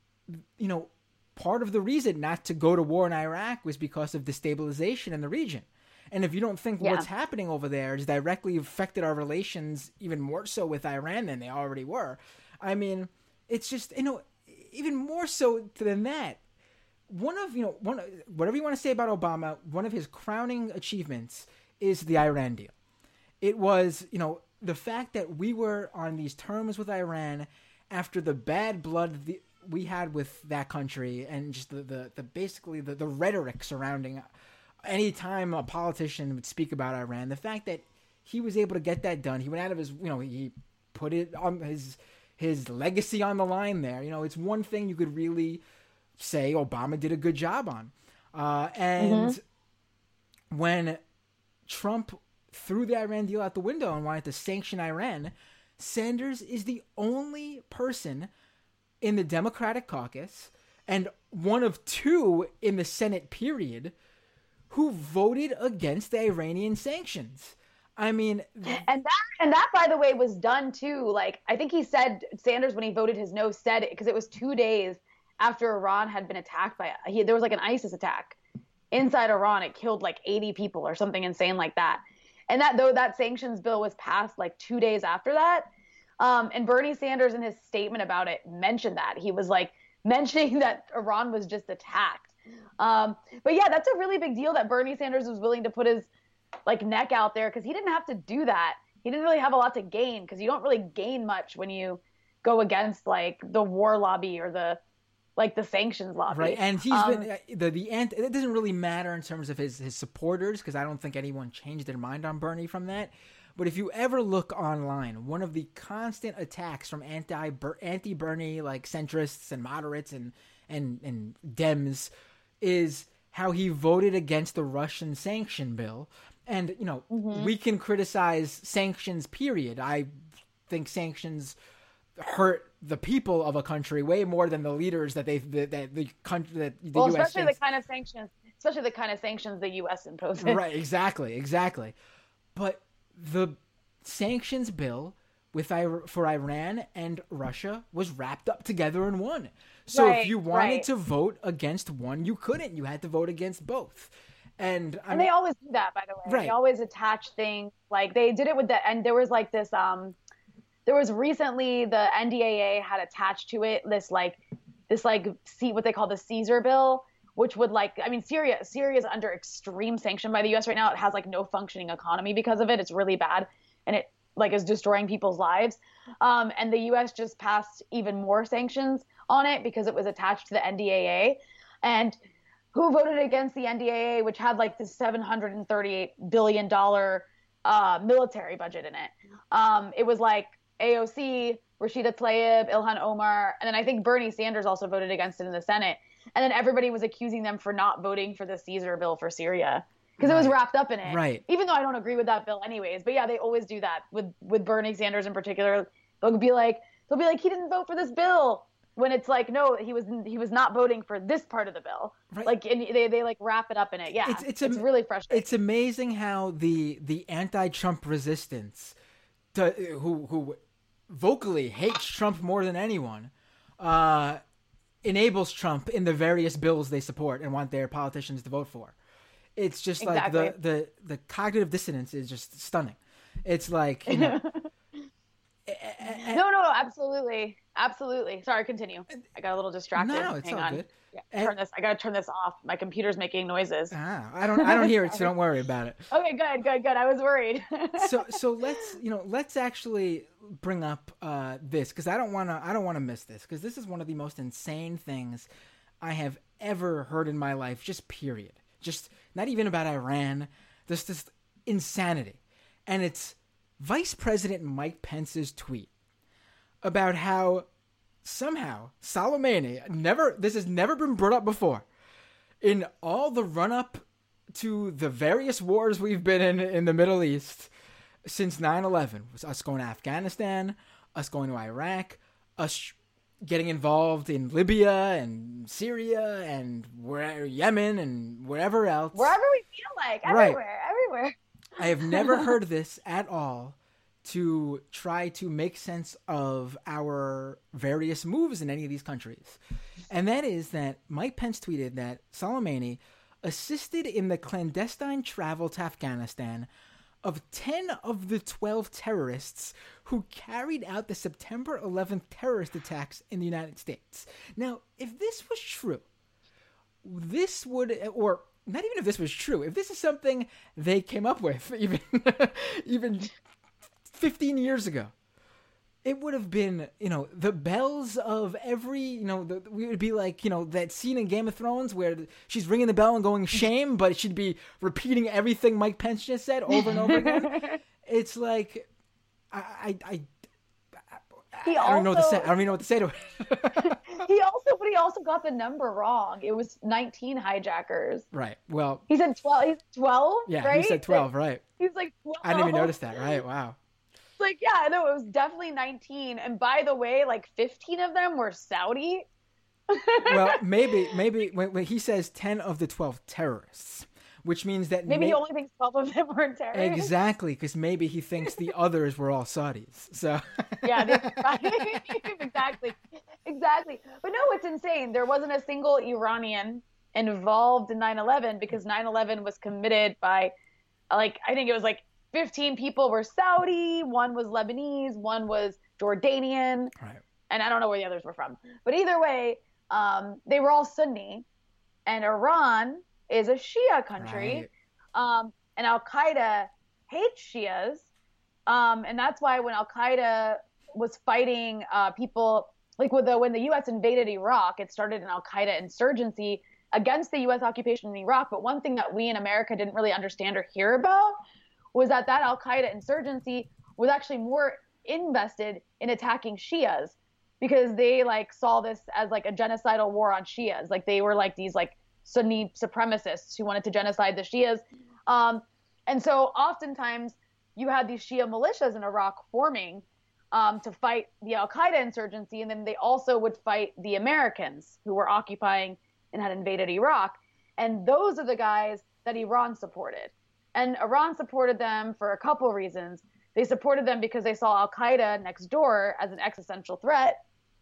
Speaker 1: you know, part of the reason not to go to war in Iraq was because of destabilization in the region. And if you don't think yeah. what's happening over there has directly affected our relations even more so with Iran than they already were, I mean, it's just, you know, even more so than that. One of, you know, one whatever you want to say about Obama, one of his crowning achievements is the Iran deal. It was, you know, the fact that we were on these terms with Iran after the bad blood the, we had with that country and just the, the, the basically the, the rhetoric surrounding any time a politician would speak about Iran, the fact that he was able to get that done, he went out of his, you know, he put it on his, his legacy on the line there. You know, it's one thing you could really say Obama did a good job on. Uh, and mm-hmm. when Trump threw the Iran deal out the window and wanted to sanction Iran, Sanders is the only person in the Democratic caucus and one of two in the Senate period who voted against the Iranian sanctions. I mean,
Speaker 2: and that and that by the way was done too. Like, I think he said, Sanders, when he voted his no, said it because it was two days after Iran had been attacked by he, there was like an ISIS attack inside Iran. It killed like eighty people or something insane like that. And that though that sanctions bill was passed like two days after that. Um, and Bernie Sanders in his statement about it mentioned that. He was like mentioning that Iran was just attacked. Um, but yeah, that's a really big deal that Bernie Sanders was willing to put his like neck out there because he didn't have to do that. he didn't really have a lot to gain because you don't really gain much when you go against like the war lobby or the like the sanctions lobby.
Speaker 1: Right, and he's
Speaker 2: um,
Speaker 1: been the the ant. It doesn't really matter in terms of his his supporters because I don't think anyone changed their mind on Bernie from that. But if you ever look online, one of the constant attacks from anti anti Bernie like centrists and moderates and and and Dems is how he voted against the Russian sanction bill. And you know, mm-hmm. we can criticize sanctions. Period. I think sanctions hurt the people of a country way more than the leaders that they that, that the country that the
Speaker 2: well,
Speaker 1: U S
Speaker 2: especially
Speaker 1: thinks.
Speaker 2: the kind of sanctions, especially the kind of sanctions the U S imposes.
Speaker 1: Right, exactly, exactly. But the sanctions bill with for Iran and Russia was wrapped up together in one. So
Speaker 2: right,
Speaker 1: if you wanted
Speaker 2: right.
Speaker 1: to vote against one, you couldn't. You had to vote against both. And, I
Speaker 2: and
Speaker 1: mean,
Speaker 2: they always do that, by the way.
Speaker 1: Right.
Speaker 2: They always attach things like they did it with the and there was like this um there was recently the N D A A had attached to it this like this like see what they call the Caesar bill, which would like I mean Syria Syria is under extreme sanction by the U S right now. It has like no functioning economy because of it. It's really bad, and it like is destroying people's lives. Um, and the U S just passed even more sanctions on it because it was attached to the N D A A. And who voted against the N D A A, which had like this seven hundred thirty-eight billion dollars uh, military budget in it? Um, it was like A O C, Rashida Tlaib, Ilhan Omar, and then I think Bernie Sanders also voted against it in the Senate. And then everybody was accusing them for not voting for the Caesar bill for Syria because right. it was wrapped up in it.
Speaker 1: Right.
Speaker 2: Even though I don't agree with that bill anyways. But yeah, they always do that with, with Bernie Sanders in particular. They'll be like, they'll be like, he didn't vote for this bill. When it's like, no, he was he was not voting for this part of the bill. Right. Like, and they, they like wrap it up in it. Yeah, it's, it's, it's am- really frustrating.
Speaker 1: It's amazing how the the anti-Trump resistance, to, who who vocally hates Trump more than anyone, uh, enables Trump in the various bills they support and want their politicians to vote for. It's just
Speaker 2: exactly.
Speaker 1: like the, the, the cognitive dissonance is just stunning. It's like, you know,
Speaker 2: no, no, no, absolutely. Absolutely. Sorry, continue. I got a little distracted.
Speaker 1: No, it's
Speaker 2: Hang
Speaker 1: all
Speaker 2: on.
Speaker 1: good.
Speaker 2: Yeah, and, turn this. I gotta turn this off. My computer's making noises.
Speaker 1: Ah, I don't. I don't hear it, so don't worry about it.
Speaker 2: Okay, good, good, good. I was worried.
Speaker 1: so, so let's, you know, let's actually bring up uh, this because I don't want to. I don't want to miss this because this is one of the most insane things I have ever heard in my life. Just period. Just not even about Iran. Just this insanity, and it's Vice President Mike Pence's tweet about how somehow Soleimani never this has never been brought up before in all the run up to the various wars we've been in in the Middle East since nine eleven. It was us going to Afghanistan, us going to Iraq, us getting involved in Libya and Syria and where Yemen and wherever else.
Speaker 2: Wherever we feel like, everywhere, right. everywhere.
Speaker 1: I have never heard this at all to try to make sense of our various moves in any of these countries. And that is that Mike Pence tweeted that Soleimani assisted in the clandestine travel to Afghanistan of ten of the twelve terrorists who carried out the September eleventh terrorist attacks in the United States. Now, if this was true, this would, or not even if this was true, if this is something they came up with even, even fifteen years ago, it would have been, you know, the bells of every, you know, the, we would be like, you know, that scene in Game of Thrones where she's ringing the bell and going shame, but she'd be repeating everything Mike Pence just said over and over again. It's like, I, I, I, I, I don't know what to say. I don't even know what to say to it.
Speaker 2: he also, but he also got the number wrong. It was nineteen hijackers.
Speaker 1: Right. Well,
Speaker 2: he said twelve. He's twelve.
Speaker 1: Yeah,
Speaker 2: right?
Speaker 1: he said twelve. Right.
Speaker 2: He's like twelve.
Speaker 1: I didn't even notice that. Right. Wow.
Speaker 2: Like, yeah, no, it was definitely nineteen. And by the way, like fifteen of them were Saudi.
Speaker 1: Well, maybe, maybe when, when he says ten of the twelve terrorists, which means that
Speaker 2: maybe
Speaker 1: may-
Speaker 2: he only thinks twelve of them were terrorists.
Speaker 1: Exactly, because maybe he thinks the others were all Saudis. So
Speaker 2: yeah, exactly, exactly. But no, it's insane. There wasn't a single Iranian involved in nine eleven because nine eleven was committed by, like, I think it was like fifteen people were Saudi, one was Lebanese, one was Jordanian,
Speaker 1: right.
Speaker 2: And I don't know where the others were from. But either way, um, they were all Sunni, and Iran is a Shia country,
Speaker 1: right.
Speaker 2: um, and Al-Qaeda hates Shias, Um, and that's why when Al Qaeda was fighting uh, people, like with the, when the U S invaded Iraq, it started an Al Qaeda insurgency against the U S occupation in Iraq. But one thing that we in America didn't really understand or hear about was that that Al Qaeda insurgency was actually more invested in attacking Shias, because they like saw this as like a genocidal war on Shias. Like they were like these like Sunni supremacists who wanted to genocide the Shias. Um, and so oftentimes you had these Shia militias in Iraq forming um, to fight the Al Qaeda insurgency, and then they also would fight the Americans who were occupying and had invaded Iraq. And those are the guys that Iran supported. And Iran supported them for a couple of reasons. They supported them because they saw Al Qaeda next door as an existential threat,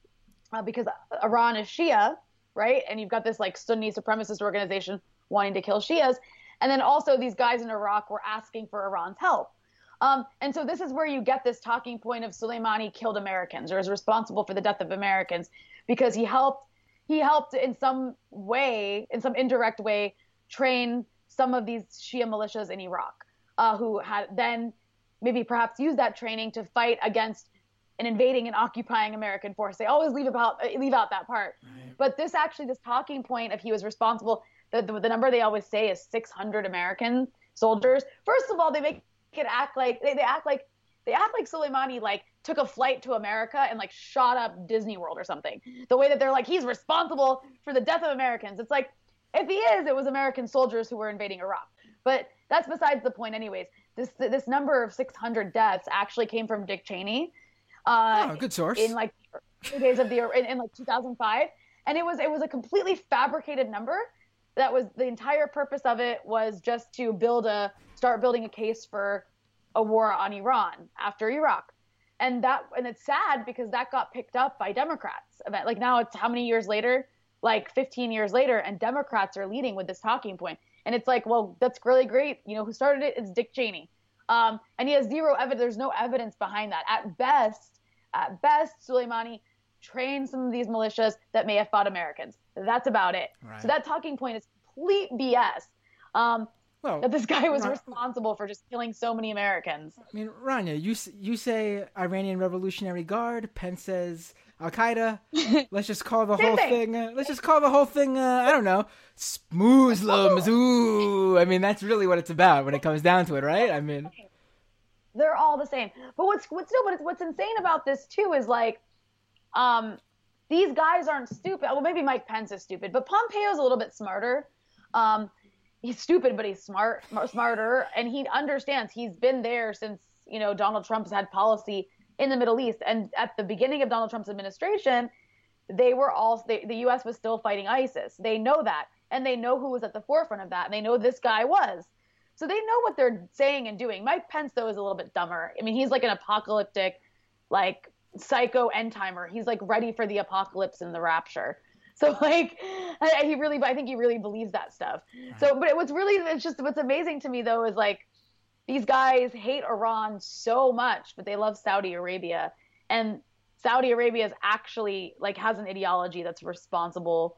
Speaker 2: uh, because Iran is Shia, right? And you've got this like Sunni supremacist organization wanting to kill Shias. And then also these guys in Iraq were asking for Iran's help. Um, and so this is where you get this talking point of Soleimani killed Americans or is responsible for the death of Americans, because he helped he helped in some way, in some indirect way, train some of these Shia militias in Iraq, uh, who had then maybe perhaps used that training to fight against an invading and occupying American force. They always leave about leave out that part. Right. But this actually, this talking point of he was responsible, the, the, the number they always say is six hundred American soldiers. First of all, they make it act like they, they act like they act like Soleimani like took a flight to America and like shot up Disney World or something. The way that they're like, he's responsible for the death of Americans. It's like, if he is, it was American soldiers who were invading Iraq. But that's besides the point anyways. This this number of six hundred deaths actually came from Dick Cheney. Uh,
Speaker 1: oh, good source.
Speaker 2: In like the days of the in, in like two thousand five, and it was it was a completely fabricated number. That was the entire purpose of it, was just to build a start building a case for a war on Iran after Iraq. And that and it's sad because that got picked up by Democrats. Like now it's how many years later? Like fifteen years later, and Democrats are leading with this talking point. And it's like, well, that's really great. You know, who started it? It's Dick Cheney. Um, and he has zero evidence. There's no evidence behind that. At best, at best, Soleimani trained some of these militias that may have fought Americans. That's about it. Right. So that talking point is complete B S. Um, well, that this guy was Ra- responsible for just killing so many Americans.
Speaker 1: I mean, Rania, you you say Iranian Revolutionary Guard. Pence says Al Qaeda. Let's just call the whole thing. thing uh, let's just call the whole thing. Uh, I don't know. Muslims. Ooh. I mean, that's really what it's about when it comes down to it, right? I mean,
Speaker 2: they're all the same. But what's what's no, but what's insane about this too is like, um, these guys aren't stupid. Well, maybe Mike Pence is stupid, but Pompeo's a little bit smarter. Um, he's stupid, but he's smart, smarter, and he understands. He's been there since, you know, Donald Trump's had policy in the Middle East. And at the beginning of Donald Trump's administration, they were all, they, the U S was still fighting ISIS. They know that, and they know who was at the forefront of that, and they know this guy was. So they know what they're saying and doing. Mike Pence, though, is a little bit dumber. I mean, he's like an apocalyptic, like, psycho end timer. He's like ready for the apocalypse and the rapture. So like, I, he really, I think he really believes that stuff. Right. So, but what's really, it's just, what's amazing to me though, is like, these guys hate Iran so much, but they love Saudi Arabia. And Saudi Arabia is actually like, has an ideology that's responsible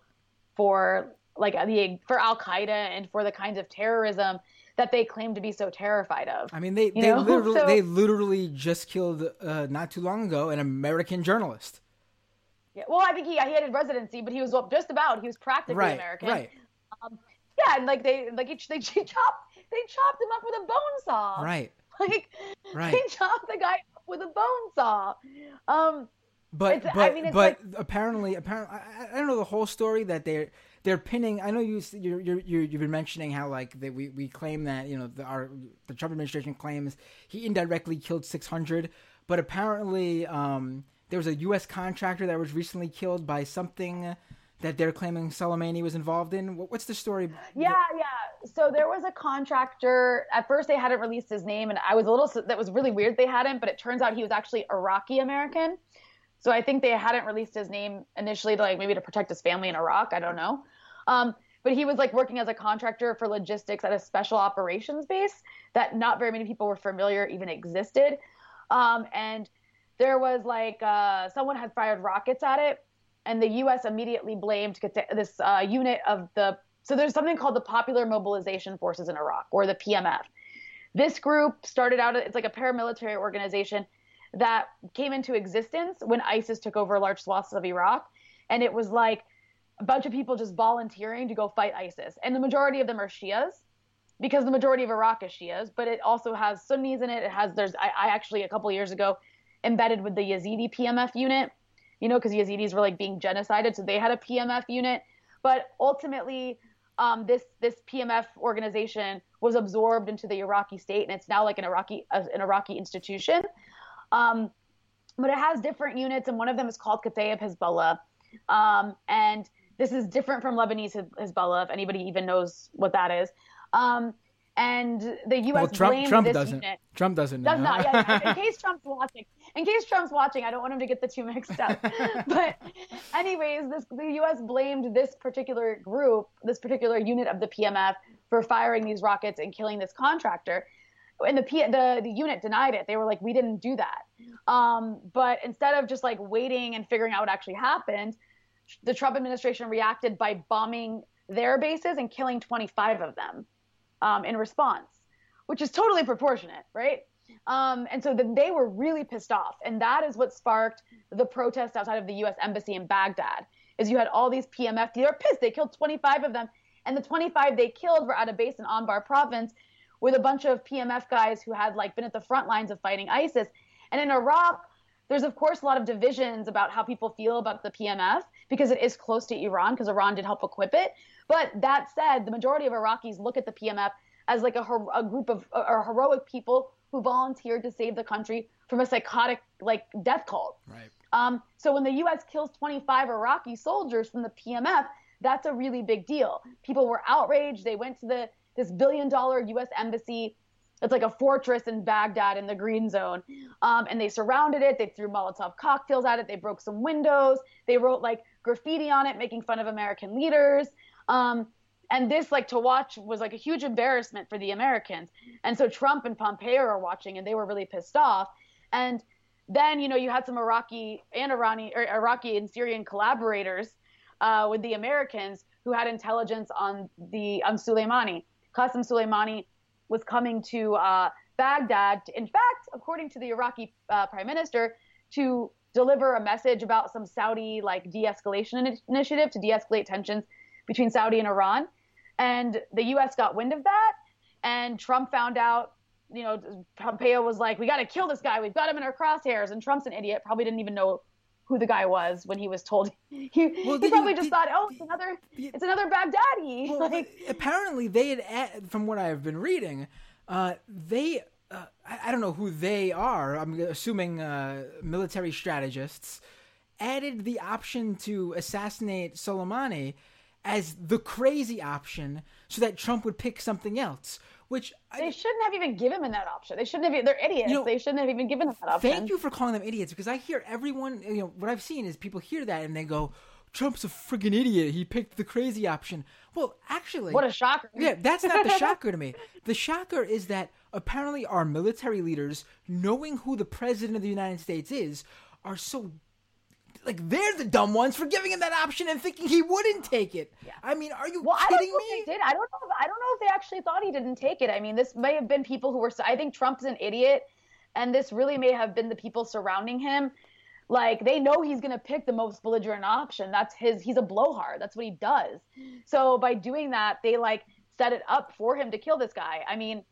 Speaker 2: for like the, for Al Qaeda and for the kinds of terrorism that they claim to be so terrified of.
Speaker 1: I mean, they, they literally, so, they literally just killed uh, not too long ago, an American journalist.
Speaker 2: Yeah, well, I think he he had residency, but he was just about. He was practically
Speaker 1: right,
Speaker 2: American.
Speaker 1: Right.
Speaker 2: Um, yeah, and like they like they they chopped they chopped him up with a bone saw.
Speaker 1: Right.
Speaker 2: Like
Speaker 1: right.
Speaker 2: they chopped the guy up with a bone saw. Um,
Speaker 1: but but I mean, but like, apparently apparently I, I don't know the whole story that they're they're pinning. I know you you you you've been mentioning how like they, we we claim that, you know, the our the Trump administration claims he indirectly killed six hundred, but apparently um. there was a U S contractor that was recently killed by something that they're claiming Soleimani was involved in. What's the story?
Speaker 2: Yeah, yeah. So there was a contractor. At first, they hadn't released his name, and I was a little. That was really weird. They hadn't, but it turns out he was actually Iraqi American. So I think they hadn't released his name initially to like maybe to protect his family in Iraq. I don't know. Um, but he was like working as a contractor for logistics at a special operations base that not very many people were familiar even existed, um, and there was like uh, someone had fired rockets at it, and the U S immediately blamed this uh, unit of the. So there's something called the Popular Mobilization Forces in Iraq, or the P M F. This group started out, it's like a paramilitary organization that came into existence when ISIS took over large swaths of Iraq. And it was like a bunch of people just volunteering to go fight ISIS. And the majority of them are Shias, because the majority of Iraq is Shias, but it also has Sunnis in it. It has, there's, I, I actually, a couple of years ago, embedded with the Yazidi P M F unit, you know, because Yazidis were like being genocided. So they had a P M F unit. But ultimately, um, this this P M F organization was absorbed into the Iraqi state, and it's now like an Iraqi uh, an Iraqi institution. Um, but it has different units, and one of them is called Kataib Hezbollah. Um, and this is different from Lebanese Hezbollah, if anybody even knows what that is. Um, and the U S
Speaker 1: well, Trump,
Speaker 2: blamed
Speaker 1: Trump
Speaker 2: this
Speaker 1: doesn't.
Speaker 2: unit.
Speaker 1: Trump doesn't know.
Speaker 2: Does not. Yeah, in case Trump's watching. In case Trump's watching, I don't want him to get the two mixed up. But anyways, this, the U S blamed this particular group, this particular unit of the P M F, for firing these rockets and killing this contractor. And the, P, the, the unit denied it. They were like, we didn't do that. Um, but instead of just like waiting and figuring out what actually happened, the Trump administration reacted by bombing their bases and killing twenty-five of them um, in response, which is totally proportionate, right? Um, and so then they were really pissed off. And that is what sparked the protest outside of the U S embassy in Baghdad, is you had all these P M F, they were pissed. They killed twenty-five of them. And the twenty-five they killed were at a base in Anbar province with a bunch of P M F guys who had like been at the front lines of fighting ISIS. And in Iraq, there's of course a lot of divisions about how people feel about the P M F because it is close to Iran, because Iran did help equip it. But that said, the majority of Iraqis look at the P M F as like a, a group of or heroic people who volunteered to save the country from a psychotic like death cult.
Speaker 1: Right.
Speaker 2: Um, so when the U S kills twenty-five Iraqi soldiers from the P M F, that's a really big deal. People were outraged. They went to the this billion dollar U S embassy. It's like a fortress in Baghdad in the green zone. Um, and they surrounded it. They threw Molotov cocktails at it. They broke some windows. They wrote like graffiti on it, making fun of American leaders. Um, and this, like, to watch was like a huge embarrassment for the Americans. And so Trump and Pompeo are watching, and they were really pissed off. And then, you know, you had some Iraqi and Irani or Iraqi and Syrian collaborators uh, with the Americans who had intelligence on the on Soleimani. Qasem Soleimani was coming to uh, Baghdad, to, in fact, according to the Iraqi uh, prime minister, to deliver a message about some Saudi like de-escalation in- initiative to de-escalate tensions between Saudi and Iran. And the U S got wind of that, and Trump found out, you know, Pompeo was like, we got to kill this guy. We've got him in our crosshairs. And Trump's an idiot, probably didn't even know who the guy was when he was told. He,
Speaker 1: well,
Speaker 2: he probably
Speaker 1: you,
Speaker 2: just
Speaker 1: did,
Speaker 2: thought, oh, it's another, it's another Baghdadi.
Speaker 1: Well,
Speaker 2: like,
Speaker 1: apparently they had, add, from what I've been reading, uh, they, uh, I, I don't know who they are. I'm assuming uh, military strategists added the option to assassinate Soleimani as the crazy option so that Trump would pick something else, which
Speaker 2: they
Speaker 1: I,
Speaker 2: shouldn't have even given him that option. They shouldn't have. They're idiots. You know, they shouldn't have even given him that option.
Speaker 1: Thank you for calling them idiots, because I hear everyone. You know what I've seen is people hear that and they go, "Trump's a friggin' idiot. He picked the crazy option." Well, actually,
Speaker 2: what a shocker!
Speaker 1: Yeah, that's not the shocker to me. The shocker is that apparently our military leaders, knowing who the president of the United States is, are so. Like, they're the dumb ones for giving him that option and thinking he wouldn't take it. Yeah. I mean, are you
Speaker 2: well,
Speaker 1: kidding
Speaker 2: I don't know
Speaker 1: me?
Speaker 2: If they did. I don't know. If, I don't know if they actually thought he didn't take it. I mean, this may have been people who were. I think Trump's an idiot, and this really may have been the people surrounding him. Like, they know he's going to pick the most belligerent option. That's his. He's a blowhard. That's what he does. So by doing that, they like set it up for him to kill this guy. I mean,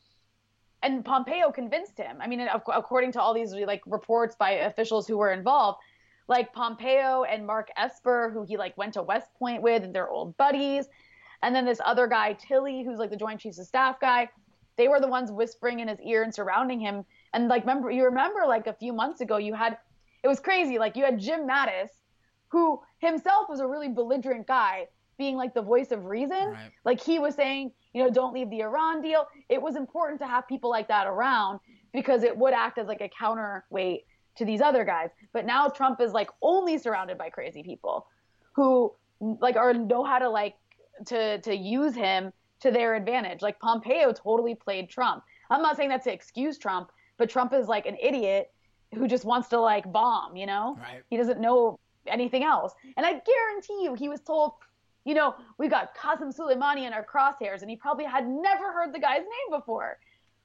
Speaker 2: and Pompeo convinced him. I mean, according to all these like reports by officials who were involved. Like Pompeo and Mark Esper, who he like went to West Point with, and they're old buddies. And then this other guy, Tilly, who's like the Joint Chiefs of Staff guy. They were the ones whispering in his ear and surrounding him. And like, remember, you remember like a few months ago, you had, it was crazy. Like you had Jim Mattis, who himself was a really belligerent guy, being like the voice of reason. Right. Like he was saying, you know, don't leave the Iran deal. It was important to have people like that around because it would act as like a counterweight to these other guys. But now Trump is like only surrounded by crazy people who like are know how to like to to use him to their advantage. Like Pompeo totally played Trump. I'm not saying that to excuse Trump, but Trump is like an idiot who just wants to like bomb, you know?
Speaker 1: Right.
Speaker 2: He doesn't know anything else. And I guarantee you he was told, you know, we got Qasem Soleimani in our crosshairs, and he probably had never heard the guy's name before.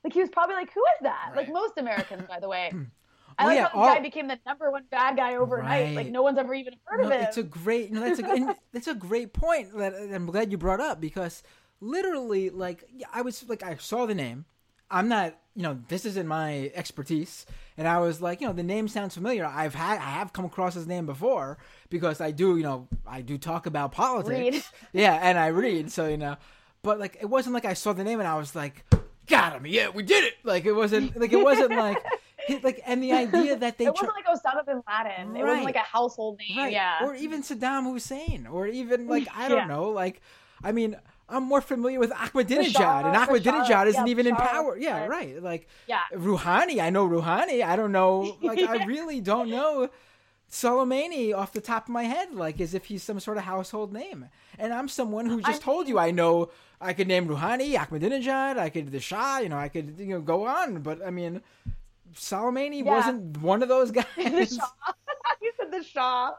Speaker 2: Like he was probably like, who is that?
Speaker 1: Right.
Speaker 2: Like most Americans, by the way. I
Speaker 1: Well,
Speaker 2: like
Speaker 1: yeah,
Speaker 2: how
Speaker 1: all-
Speaker 2: this guy became the number one bad guy overnight.
Speaker 1: Right.
Speaker 2: Like no one's ever even heard
Speaker 1: No,
Speaker 2: of him.
Speaker 1: it's a great, you know, that's a and that's a great point that I'm glad you brought up, because literally, like, yeah, I was like, I saw the name. I'm not, you know, this isn't my expertise, and I was like, you know, the name sounds familiar. I've had, I have come across his name before because I do, you know, I do talk about politics.
Speaker 2: Read.
Speaker 1: Yeah, and I read, so you know, but like, it wasn't like I saw the name and I was like, got him, yeah, we did it. Like it wasn't, like it wasn't like. He, like and the idea that they
Speaker 2: it wasn't like Osama bin Laden.
Speaker 1: Right.
Speaker 2: It wasn't like a household name.
Speaker 1: right.
Speaker 2: Yeah.
Speaker 1: Or even Saddam Hussein, or even like I don't
Speaker 2: Yeah.
Speaker 1: know, like I mean, I'm more familiar with Ahmadinejad,
Speaker 2: Bashar-
Speaker 1: and Ahmadinejad
Speaker 2: Bashar-
Speaker 1: isn't
Speaker 2: yeah,
Speaker 1: even in
Speaker 2: Bashar
Speaker 1: power. Yeah,
Speaker 2: al-Assad.
Speaker 1: right. Like
Speaker 2: Yeah.
Speaker 1: Rouhani, I know Rouhani. I don't know. Like I really don't know Soleimani off the top of my head, like as if he's some sort of household name. And I'm someone who just
Speaker 2: I
Speaker 1: told you I know. I could name Rouhani, Ahmadinejad, I could the Shah. You know, I could you know go on, but I mean. Soleimani
Speaker 2: Yeah.
Speaker 1: wasn't one of those guys.
Speaker 2: The Shah. You said the Shah.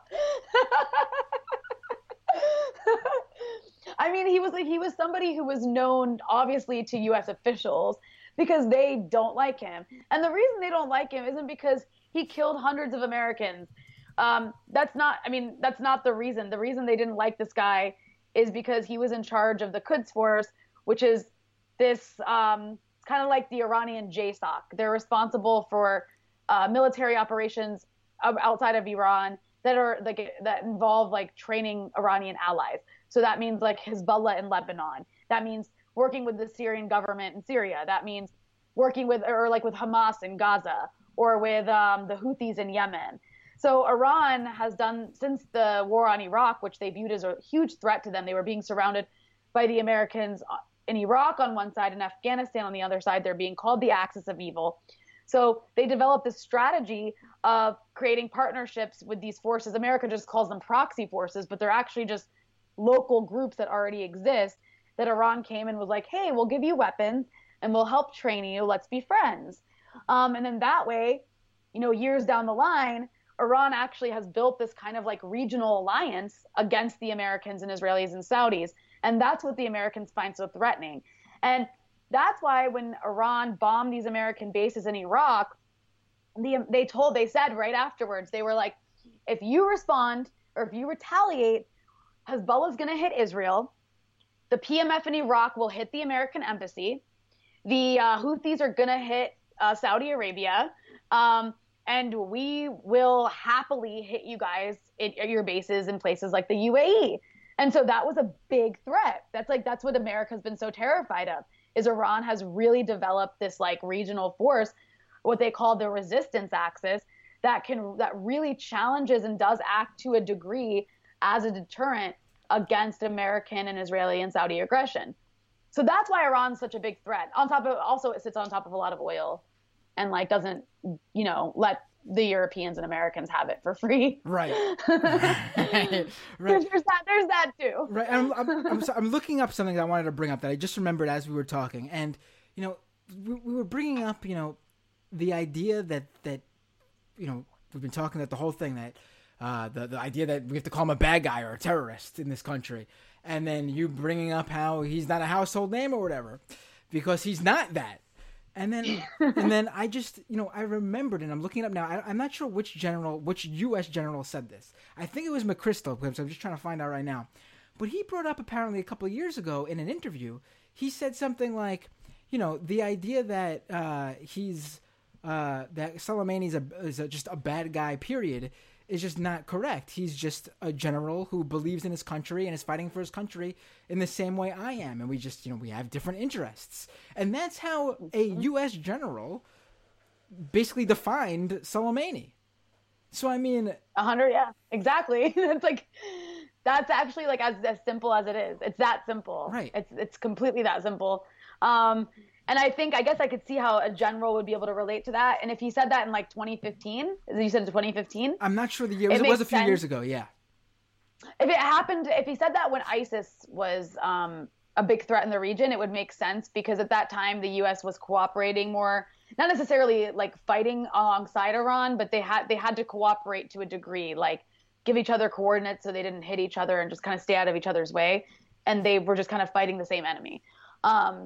Speaker 2: I mean, he was like he was somebody who was known obviously to U S officials because they don't like him, and the reason they don't like him isn't because he killed hundreds of Americans. Um, that's not. I mean, that's not the reason. The reason they didn't like this guy is because he was in charge of the Quds Force, which is this. Um, kind of like the Iranian J SOC. They're responsible for uh, military operations outside of Iran that are like that involve like training Iranian allies. So that means like Hezbollah in Lebanon. That means working with the Syrian government in Syria. That means working with or like with Hamas in Gaza or with um, the Houthis in Yemen. So Iran has done since the war on Iraq, which they viewed as a huge threat to them. They were being surrounded by the Americans in Iraq on one side and Afghanistan on the other side. They're being called the axis of evil. So they developed this strategy of creating partnerships with these forces. America just calls them proxy forces, but they're actually just local groups that already exist that Iran came and was like, hey, we'll give you weapons and we'll help train you. Let's be friends. Um, and then that way, you know, years down the line, Iran actually has built this kind of like regional alliance against the Americans and Israelis and Saudis. And that's what the Americans find so threatening. And that's why when Iran bombed these American bases in Iraq, the, they told, they said right afterwards, they were like, if you respond or if you retaliate, Hezbollah's going to hit Israel. The P M F in Iraq will hit the American embassy. The uh, Houthis are going to hit uh, Saudi Arabia. Um, and we will happily hit you guys at your bases in places like the U A E. And so that was a big threat. That's like, that's what America's been so terrified of, is Iran has really developed this like regional force, what they call the resistance axis, that can, that really challenges and does act to a degree as a deterrent against American and Israeli and Saudi aggression. So that's why Iran's such a big threat. On top of, also it sits on top of a lot of oil and like doesn't, you know, let the Europeans and Americans have it for free.
Speaker 1: Right. right. right.
Speaker 2: There's, there's that. There's that too.
Speaker 1: Right. I'm, I'm, I'm, so, I'm looking up something that I wanted to bring up that I just remembered as we were talking, and you know, we, we were bringing up, you know, the idea that that, you know, we've been talking that the whole thing that uh, the the idea that we have to call him a bad guy or a terrorist in this country, and then you bringing up how he's not a household name or whatever, because he's not that. And then, and then I just, you know, I remembered, and I'm looking it up now. I, I'm not sure which general, which U S general said this. I think it was McChrystal, because I'm just trying to find out right now. But he brought up apparently a couple of years ago in an interview. He said something like, you know, the idea that uh, he's uh, that Soleimani's a, is a, just a bad guy, period, is just not correct. He's just a general who believes in his country and is fighting for his country in the same way I am. And we just, you know, we have different interests. And that's how a U S general basically defined Soleimani. So, I mean...
Speaker 2: A hundred, yeah, exactly. It's like, that's actually like as, as simple as it is. It's that simple.
Speaker 1: Right.
Speaker 2: It's, it's completely that simple. Um, And I think, I guess I could see how a general would be able to relate to that. And if he said that in like twenty fifteen, you said twenty fifteen?
Speaker 1: I'm not sure the year. It, it was a few sense. years ago, yeah.
Speaker 2: If it happened, if he said that when ISIS was um, a big threat in the region, it would make sense because at that time the U S was cooperating more, not necessarily like fighting alongside Iran, but they had they had to cooperate to a degree, like give each other coordinates so they didn't hit each other and just kind of stay out of each other's way. And they were just kind of fighting the same enemy. Um,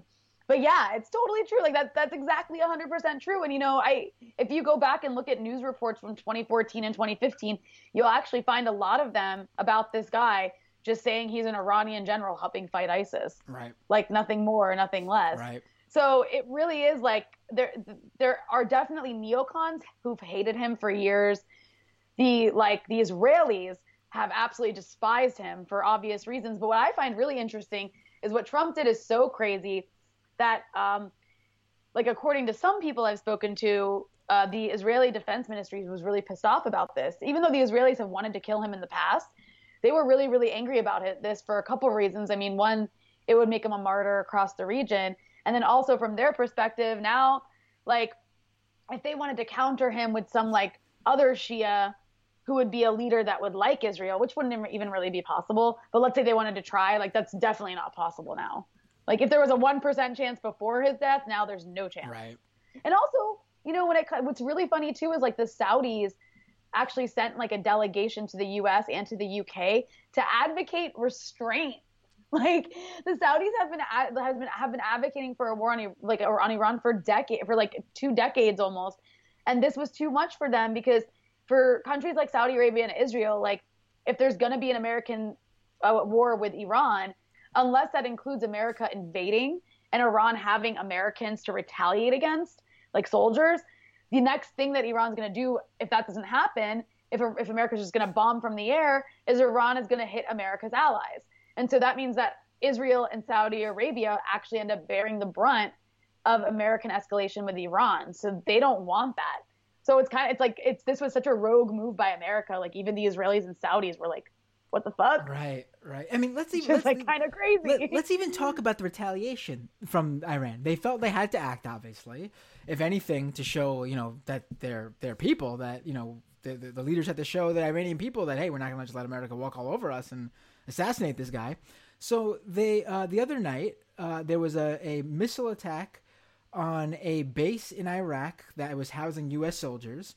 Speaker 2: but yeah, it's totally true. Like that, that's exactly one hundred percent true. And, you know, I, if you go back and look at news reports from twenty fourteen and twenty fifteen, you'll actually find a lot of them about this guy just saying he's an Iranian general helping fight ISIS.
Speaker 1: Right.
Speaker 2: Like nothing more, nothing less.
Speaker 1: Right.
Speaker 2: So it really is like there, there are definitely neocons who've hated him for years. The, like the Israelis have absolutely despised him for obvious reasons. But what I find really interesting is what Trump did is so crazy that, um, like, according to some people I've spoken to, uh, the Israeli Defense Ministry was really pissed off about this. Even though the Israelis have wanted to kill him in the past, they were really, really angry about it, this for a couple of reasons. I mean, one, it would make him a martyr across the region. And then also from their perspective, now, like, if they wanted to counter him with some, like, other Shia who would be a leader that would like Israel, which wouldn't even really be possible. But let's say they wanted to try, like, that's definitely not possible now. Like, if there was a one percent chance before his death, now there's no chance.
Speaker 1: Right.
Speaker 2: And also, you know, when it, what's really funny too is like the Saudis actually sent like a delegation to the U S and to the U K to advocate restraint. Like the Saudis have been has been have been advocating for a war on like or on Iran for decade for like two decades almost, and this was too much for them because for countries like Saudi Arabia and Israel, like if there's going to be an American uh, war with Iran, unless that includes America invading and Iran having Americans to retaliate against, like soldiers, the next thing that Iran's going to do if that doesn't happen, if if America's just going to bomb from the air, is Iran is going to hit America's allies. And so that means that Israel and Saudi Arabia actually end up bearing the brunt of American escalation with Iran. So they don't want that. So it's kind of, it's like, it's, this was such a rogue move by America. Like even the Israelis and Saudis were like, what the fuck?
Speaker 1: Right, right. I mean, let's even,
Speaker 2: Just
Speaker 1: let's,
Speaker 2: like kind of crazy.
Speaker 1: Let, let's even talk about the retaliation from Iran. They felt they had to act, obviously, if anything, to show, you know, that they're, they're people that, you know, the, the, the leaders had to show the Iranian people that, hey, we're not going to just let America walk all over us and assassinate this guy. So they uh, the other night uh, there was a, a missile attack on a base in Iraq that was housing U S soldiers,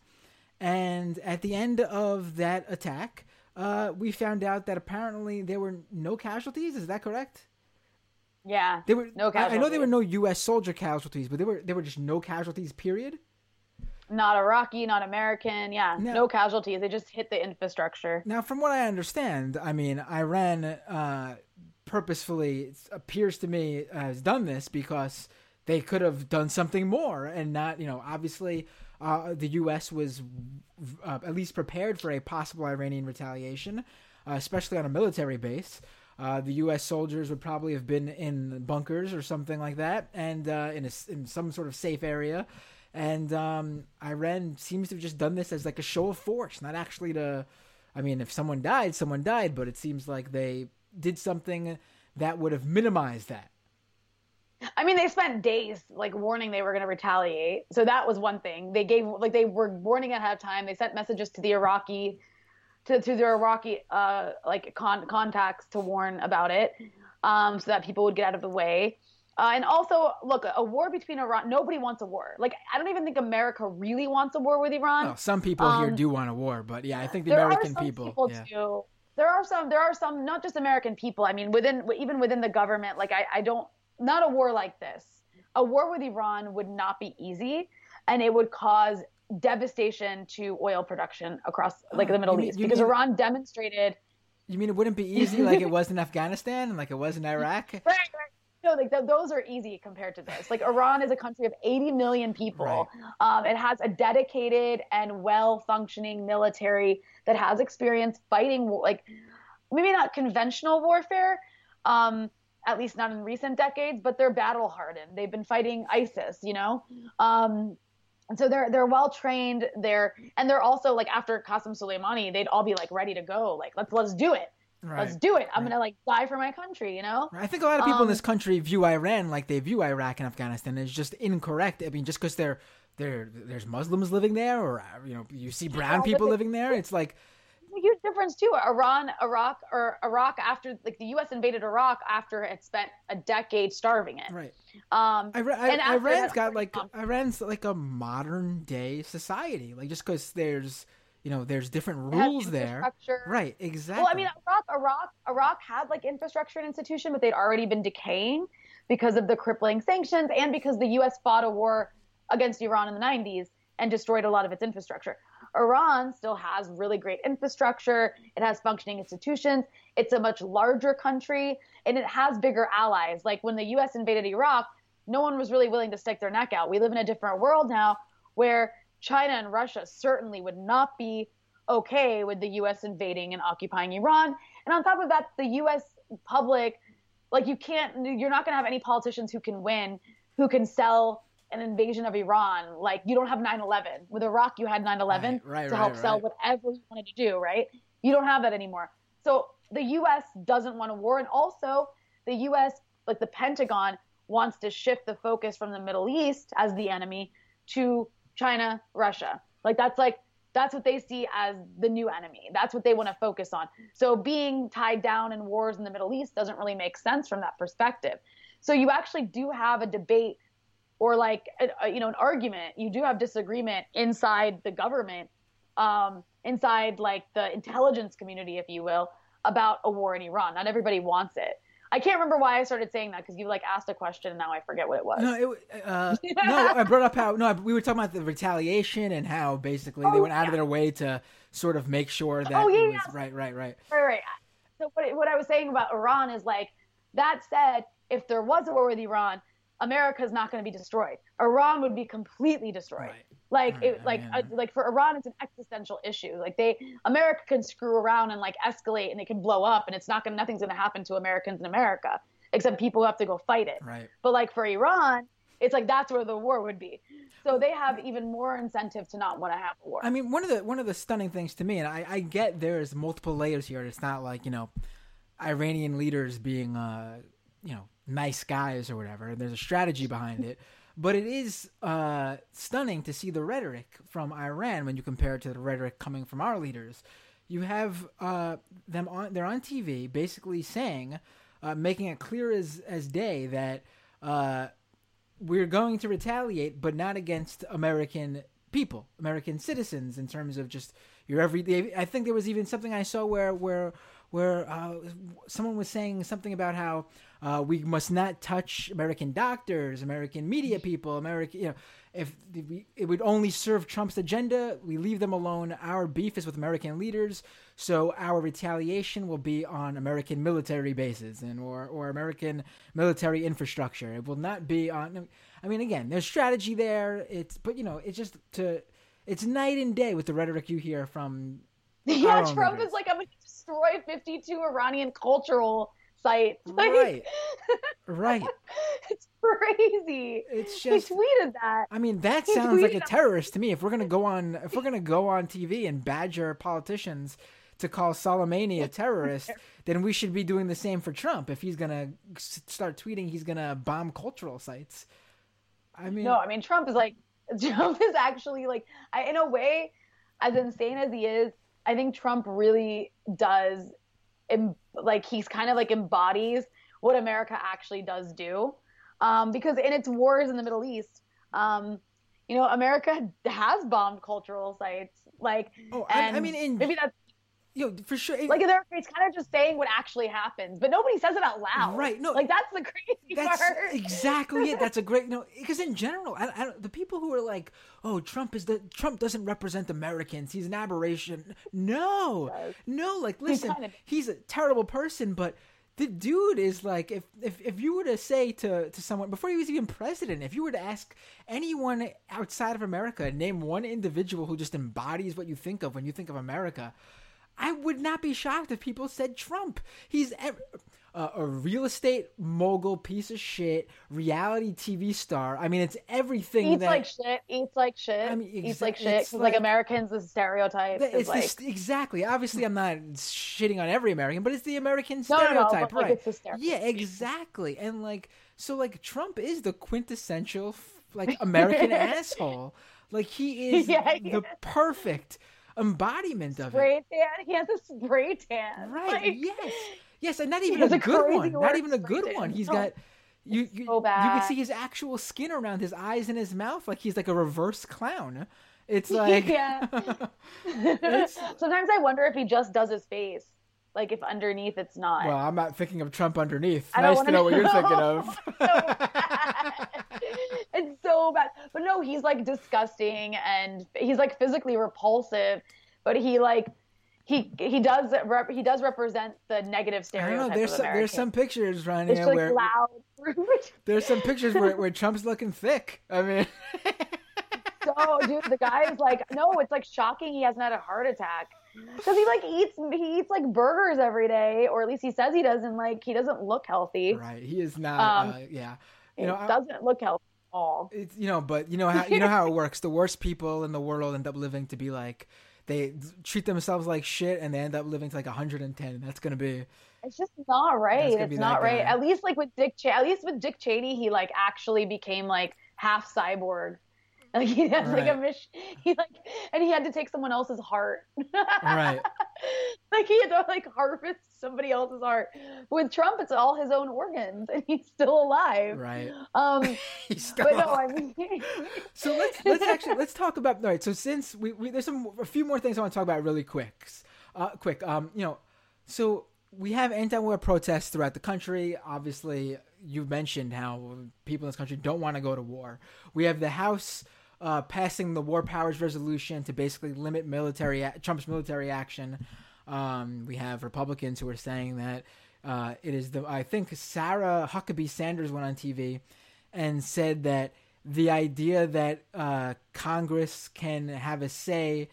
Speaker 1: and at the end of that attack, uh, we found out that apparently there were no casualties. Is that correct?
Speaker 2: Yeah,
Speaker 1: there were
Speaker 2: no casualties.
Speaker 1: I, I know there were no U S soldier casualties, but there were there were just no casualties. Period.
Speaker 2: Not Iraqi, not American. Yeah, now, no casualties. They just hit the infrastructure.
Speaker 1: Now, from what I understand, I mean, Iran uh, purposefully, appears to me, has done this because they could have done something more and not, you know, obviously uh, the U S was uh, at least prepared for a possible Iranian retaliation, uh, especially on a military base. Uh, the U S soldiers would probably have been in bunkers or something like that, and uh, in, a, in some sort of safe area. And um, Iran seems to have just done this as like a show of force, not actually to, I mean, if someone died, someone died, but it seems like they did something that would have minimized that.
Speaker 2: I mean, they spent days like warning they were going to retaliate. So that was one thing. They gave, like they were warning ahead of time. They sent messages to the Iraqi, to, to their Iraqi uh, like con- contacts to warn about it, um, so that people would get out of the way. Uh, and also, look, a war between Iran, nobody wants a war. Like, I don't even think America really wants a war with Iran.
Speaker 1: Well, some people um, here do want a war, but yeah, I think the
Speaker 2: there
Speaker 1: American
Speaker 2: are some
Speaker 1: people.
Speaker 2: people
Speaker 1: yeah.
Speaker 2: too. There are some, there are some, not just American people. I mean, within, even within the government, like, I, I don't, not a war like this. A war with Iran would not be easy, and it would cause devastation to oil production across, like, oh, the Middle
Speaker 1: mean,
Speaker 2: East, because
Speaker 1: mean,
Speaker 2: Iran demonstrated.
Speaker 1: You mean it wouldn't be easy like it was in Afghanistan and like it was in Iraq?
Speaker 2: Right, right. No, like th- those are easy compared to this. Like Iran is a country of eighty million people.
Speaker 1: Right.
Speaker 2: Um, it has a dedicated and well-functioning military that has experience fighting, like maybe not conventional warfare, um, at least not in recent decades, but they're battle hardened. They've been fighting ISIS, you know, um, and so they're they're well trained. They're and they're also like after Qasem Soleimani, they'd all be like ready to go. Like let's let's do it. Right. Let's do it. I'm right. gonna like die for my country, you know.
Speaker 1: I think a lot of people
Speaker 2: um,
Speaker 1: in this country view Iran like they view Iraq and Afghanistan. It's just incorrect. I mean, just because they're there, there's Muslims living there, or you know, you see brown yeah, people living there. It's like
Speaker 2: a huge difference too. Iran, Iraq, or Iraq after like the U S invaded Iraq after it spent a decade starving it.
Speaker 1: Right.
Speaker 2: Um,
Speaker 1: Iran, and Iran's got like Iran's like a modern day society. Like just because there's. You know, there's different rules there. Right, exactly.
Speaker 2: Well, I mean, Iraq, Iraq, Iraq had like infrastructure and institution, but they'd already been decaying. because of the crippling sanctions and because the U S fought a war against Iran in the nineties and destroyed a lot of its infrastructure. Iran still has really great infrastructure. It has functioning institutions. It's a much larger country, and it has bigger allies. Like when the U S invaded Iraq, no one was really willing to stick their neck out. We live in a different world now where China and Russia certainly would not be okay with the U S invading and occupying Iran. And on top of that, the U S public, like you can't, you're not going to have any politicians who can win, who can sell an invasion of Iran. Like you don't have nine eleven. With Iraq, you had nine eleven
Speaker 1: right, right,
Speaker 2: to help
Speaker 1: right,
Speaker 2: sell
Speaker 1: right.
Speaker 2: whatever you wanted to do, right? You don't have that anymore. So the U S doesn't want a war. And also the U S, like the Pentagon, wants to shift the focus from the Middle East as the enemy to China, Russia. Like that's like, that's what they see as the new enemy. That's what they want to focus on. So being tied down in wars in the Middle East doesn't really make sense from that perspective. So you actually do have a debate or like, a, you know, an argument. You do have disagreement inside the government, um, inside like the intelligence community, if you will, about a war in Iran. Not everybody wants it. I can't remember why I started saying that because you like asked a question and now I forget what it was.
Speaker 1: No, it, uh, no, I brought up how no, we were talking about the retaliation and how basically
Speaker 2: oh,
Speaker 1: they went
Speaker 2: yeah.
Speaker 1: out of their way to sort of make sure that
Speaker 2: oh, yeah,
Speaker 1: it was
Speaker 2: yeah.
Speaker 1: right, right, right,
Speaker 2: right, right. So what what I was saying about Iran is like that said, if there was a war with Iran, America is not going to be destroyed. Iran would be completely destroyed.
Speaker 1: Right.
Speaker 2: Like
Speaker 1: Right,
Speaker 2: it, like
Speaker 1: yeah.
Speaker 2: uh, like for Iran, it's an existential issue. Like they, America can screw around and like escalate, and it can blow up, and it's not gonna, nothing's gonna happen to Americans in America, except people who have to go fight it.
Speaker 1: Right.
Speaker 2: But like for Iran, it's like that's where the war would be. So they have even more incentive to not want to have a war.
Speaker 1: I mean, one of the one of the stunning things to me, and I, I get there's multiple layers here. It's not like, you know, Iranian leaders being, uh, you know, nice guys or whatever. There's a strategy behind it. But it is uh, stunning to see the rhetoric from Iran when you compare it to the rhetoric coming from our leaders. You have uh, them on; they're on T V, basically saying, uh, making it clear as as day that uh, we're going to retaliate, but not against American people, American citizens, in terms of just your everyday. I think there was even something I saw where where where uh, someone was saying something about how uh, we must not touch American doctors, American media people, American, you know, if we, it would only serve Trump's agenda, we leave them alone. Our beef is with American leaders, so our retaliation will be on American military bases and or, or American military infrastructure. It will not be on. I mean, again, there's strategy there. It's but you know, it's just to it's night and day with the rhetoric you hear from.
Speaker 2: Yeah, Trump leaders. Is like, I'm going to destroy fifty-two Iranian cultural sites. Like,
Speaker 1: right. Right.
Speaker 2: It's crazy.
Speaker 1: It's just,
Speaker 2: he tweeted that.
Speaker 1: I mean, that he sounds like a terrorist to me. If we're going to go on, if we're going to go on T V and badger politicians to call Soleimani a terrorist, then we should be doing the same for Trump. If he's going to start tweeting, he's going to bomb cultural sites. I mean,
Speaker 2: no, I mean, Trump is like, Trump is actually like, I, in a way, as insane as he is, I think Trump really does, em- like he's kind of like embodies what America actually does do. Um, because in its wars in the Middle East, um, you know, America has bombed cultural sites. Like,
Speaker 1: oh,
Speaker 2: and
Speaker 1: I, I mean, in,
Speaker 2: maybe that's,
Speaker 1: you know, for sure. It,
Speaker 2: like, it's kind of just saying what actually happens, but nobody says it out loud.
Speaker 1: Right. No,
Speaker 2: like that's the crazy
Speaker 1: that's
Speaker 2: part.
Speaker 1: Exactly it. That's a great, you know, because in general, I, I, the people who are like, oh, Trump is the, Trump doesn't represent Americans. He's an aberration. No, no, like, listen,
Speaker 2: he kind of,
Speaker 1: he's a terrible person, but the dude is like, if, if, if you were to say to, to someone, before he was even president, if you were to ask anyone outside of America, name one individual who just embodies what you think of when you think of America, I would not be shocked if people said Trump. He's a, a, a real estate mogul, piece of shit, reality T V star. I mean, it's everything.
Speaker 2: Eats
Speaker 1: that,
Speaker 2: like shit. Eats like shit. I mean, exa- eats like shit. Because like, like Americans, the stereotype
Speaker 1: it's
Speaker 2: is like
Speaker 1: this, exactly. Obviously, I'm not shitting on every American, but it's the American
Speaker 2: no,
Speaker 1: stereotype,
Speaker 2: no, no, but,
Speaker 1: right?
Speaker 2: Like, it's the stereotype.
Speaker 1: Yeah, exactly. And like, so like, Trump is the quintessential like American asshole. Like he is
Speaker 2: yeah,
Speaker 1: the yeah. perfect embodiment of
Speaker 2: spray
Speaker 1: it.
Speaker 2: Tan. He has a spray tan.
Speaker 1: Right.
Speaker 2: Like,
Speaker 1: yes. Yes, and not even a, a good one. Not even a good tan. one. He's no. got you you,
Speaker 2: so
Speaker 1: you
Speaker 2: bad.
Speaker 1: can see his actual skin around his eyes and his mouth, like he's like a reverse clown. It's like
Speaker 2: yeah. it's... Sometimes I wonder if he just does his face. Like if underneath it's not.
Speaker 1: Well, I'm not thinking of Trump underneath.
Speaker 2: I
Speaker 1: Nice
Speaker 2: don't
Speaker 1: to know what you're
Speaker 2: know.
Speaker 1: thinking of.
Speaker 2: So bad. It's so bad. But no, he's like disgusting and he's like physically repulsive, but he like he he does rep, he does represent the negative
Speaker 1: I
Speaker 2: stereotype
Speaker 1: don't know. There's
Speaker 2: of
Speaker 1: some, there's some pictures running
Speaker 2: it's like
Speaker 1: where
Speaker 2: loud, rude.
Speaker 1: there's some pictures where, where Trump's looking thick. I mean,
Speaker 2: So, dude, the guy is like, no, it's like shocking he hasn't had a heart attack because he like eats he eats like burgers every day, or at least he says he does, and like he doesn't look healthy.
Speaker 1: right? He is not.
Speaker 2: Um,
Speaker 1: uh, yeah, you
Speaker 2: It
Speaker 1: know, I-
Speaker 2: doesn't look healthy at all.
Speaker 1: it's you know, but you know how you know how it works. The worst people in the world end up living to be like they treat themselves like shit, and they end up living to like one hundred ten. That's gonna be.
Speaker 2: It's just not right.
Speaker 1: gonna be
Speaker 2: It's
Speaker 1: that
Speaker 2: not right.
Speaker 1: guy.
Speaker 2: At least like with Dick, Ch- at least with Dick Cheney, he like actually became like half cyborg. Like he has like a
Speaker 1: Right.
Speaker 2: mission. He like, and he had to take someone else's heart.
Speaker 1: Right.
Speaker 2: Like he had to like harvest somebody else's heart. With Trump, it's all his own organs, and he's still alive.
Speaker 1: Right.
Speaker 2: Um,
Speaker 1: He's still
Speaker 2: but no, I
Speaker 1: alive.
Speaker 2: mean,
Speaker 1: So let's let's actually let's talk about all right. So since we, we there's some a few more things I want to talk about really quick, uh, quick. Um, you know, so we have anti-war protests throughout the country. Obviously, you mentioned how people in this country don't want to go to war. We have the House uh, passing the War Powers Resolution to basically limit military Trump's military action. Um, we have Republicans who are saying that uh, it is the I think Sarah Huckabee Sanders went on T V and said that the idea that uh, Congress can have a say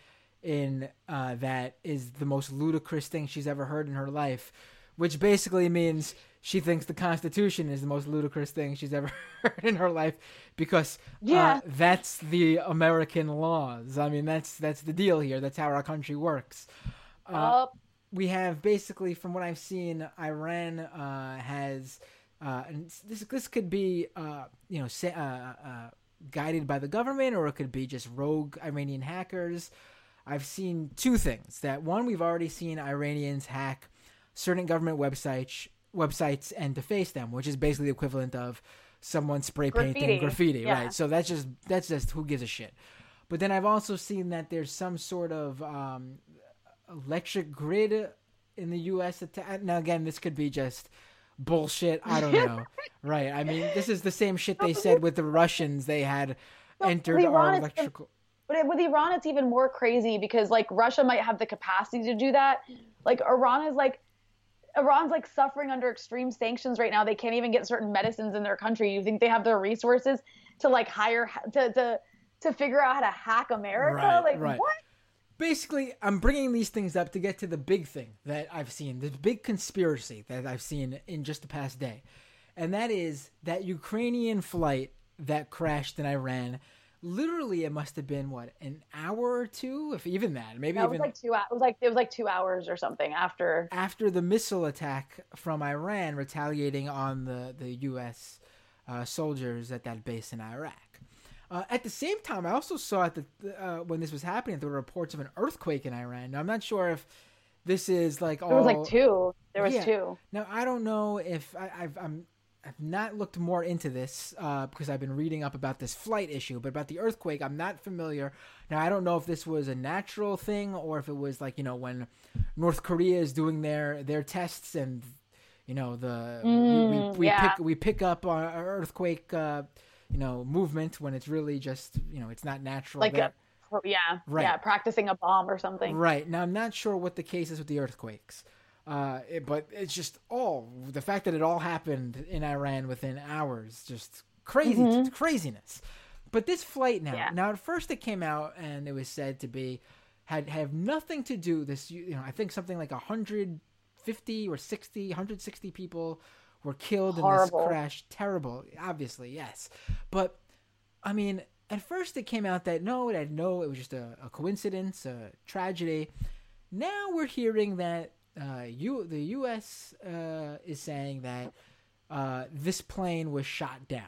Speaker 1: in uh, that is the most ludicrous thing she's ever heard in her life, which basically means she thinks the Constitution is the most ludicrous thing she's ever heard in her life because
Speaker 2: Yeah.
Speaker 1: uh, that's the American laws. I mean, that's that's the deal here. That's how our country works. Uh,
Speaker 2: uh,
Speaker 1: we have basically, from what I've seen, Iran uh, has, uh, and this this could be, uh, you know, sa- uh, uh, guided by the government, or it could be just rogue Iranian hackers. I've seen two things. That one, we've already seen Iranians hack certain government websites, websites, and deface them, which is basically the equivalent of someone spray painting
Speaker 2: Graffiti.
Speaker 1: graffiti,
Speaker 2: Yeah.
Speaker 1: right? So that's just that's just who gives a shit. But then I've also seen that there's some sort of um, electric grid in the U S attack. Now, again, this could be just bullshit. I don't know. Right. I mean, this is the same shit they said with the Russians. They had entered
Speaker 2: Iran
Speaker 1: our
Speaker 2: is-
Speaker 1: electrical.
Speaker 2: But with Iran, it's even more crazy because like Russia might have the capacity to do that. Like Iran is like, Iran's like suffering under extreme sanctions right now. They can't even get certain medicines in their country. You think they have the resources to like hire to to to figure out how to hack America?
Speaker 1: Right,
Speaker 2: like
Speaker 1: right.
Speaker 2: what?
Speaker 1: Basically, I'm bringing these things up to get to the big thing that I've seen, the big conspiracy that I've seen in just the past day. And that is that Ukrainian flight that crashed in Iran. Literally, it must have been, what, an hour or two? If even that. Maybe
Speaker 2: No, it
Speaker 1: even
Speaker 2: was like two. hou- It was like it was like two hours or something after.
Speaker 1: after the missile attack from Iran retaliating on the, the U S uh, soldiers at that base in Iraq. Uh, at the same time, I also saw at the, uh, when this was happening, there were reports of an earthquake in Iran. Now, I'm not sure if this is like all...
Speaker 2: There was like two. There was
Speaker 1: Yeah.
Speaker 2: two.
Speaker 1: Now, I don't know if I, I've I'm I've not looked more into this uh, because I've been reading up about this flight issue, but about the earthquake, I'm not familiar. Now, I don't know if this was a natural thing or if it was like, you know, when North Korea is doing their their tests and, you know, the we, we,
Speaker 2: Mm,
Speaker 1: we
Speaker 2: yeah.
Speaker 1: pick we pick up our earthquake, uh, you know, movement when it's really just, you know, it's not natural.
Speaker 2: Like
Speaker 1: there.
Speaker 2: a, yeah,
Speaker 1: Right.
Speaker 2: yeah, practicing a bomb or something.
Speaker 1: Right. Now, I'm not sure what the case is with the earthquakes. Uh, it, but it's just all the fact that it all happened in Iran within hours, just crazy,
Speaker 2: Mhm.
Speaker 1: craziness. But this flight now,
Speaker 2: Yeah.
Speaker 1: now at first it came out and it was said to be had have nothing to do. This, you know, I think something like one hundred fifty or sixty, one hundred sixty people were killed in
Speaker 2: Horrible.
Speaker 1: this crash. Terrible, obviously, yes. But I mean, at first it came out that no, it had no, it was just a, a coincidence, a tragedy. Now we're hearing that uh, you, the U S uh, is saying that uh, this plane was shot down.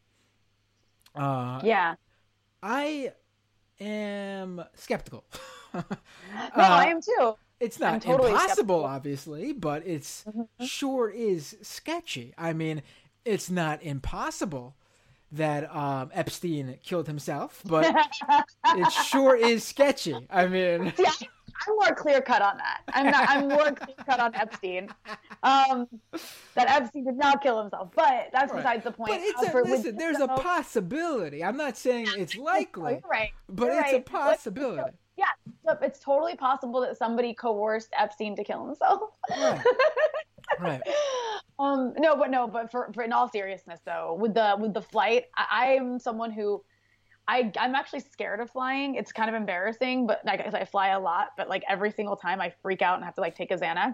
Speaker 1: Uh,
Speaker 2: Yeah.
Speaker 1: I am skeptical.
Speaker 2: No,
Speaker 1: Uh,
Speaker 2: I am too.
Speaker 1: It's not
Speaker 2: I'm totally
Speaker 1: impossible,
Speaker 2: skeptical.
Speaker 1: obviously, but it's
Speaker 2: Mm-hmm.
Speaker 1: sure is sketchy. I mean, it's not impossible that um, Epstein killed himself, but it sure is sketchy. I mean,
Speaker 2: Yeah, I'm more clear cut on that. I'm not. I'm more clear cut on Epstein. Um, that Epstein did not kill himself, but that's
Speaker 1: right.
Speaker 2: besides the point.
Speaker 1: But it's
Speaker 2: uh,
Speaker 1: a,
Speaker 2: for,
Speaker 1: listen, there's a possibility. I'm not saying it's likely,
Speaker 2: you're right.
Speaker 1: but
Speaker 2: You're
Speaker 1: it's
Speaker 2: right.
Speaker 1: a possibility.
Speaker 2: Yeah, it's totally possible that somebody coerced Epstein to kill himself.
Speaker 1: Right. Right.
Speaker 2: Um, no, but no, but for, for in all seriousness though, with the with the flight, I, I'm someone who I I'm actually scared of flying. It's kind of embarrassing, but like I fly a lot, but like every single time I freak out and have to like take a Xanax.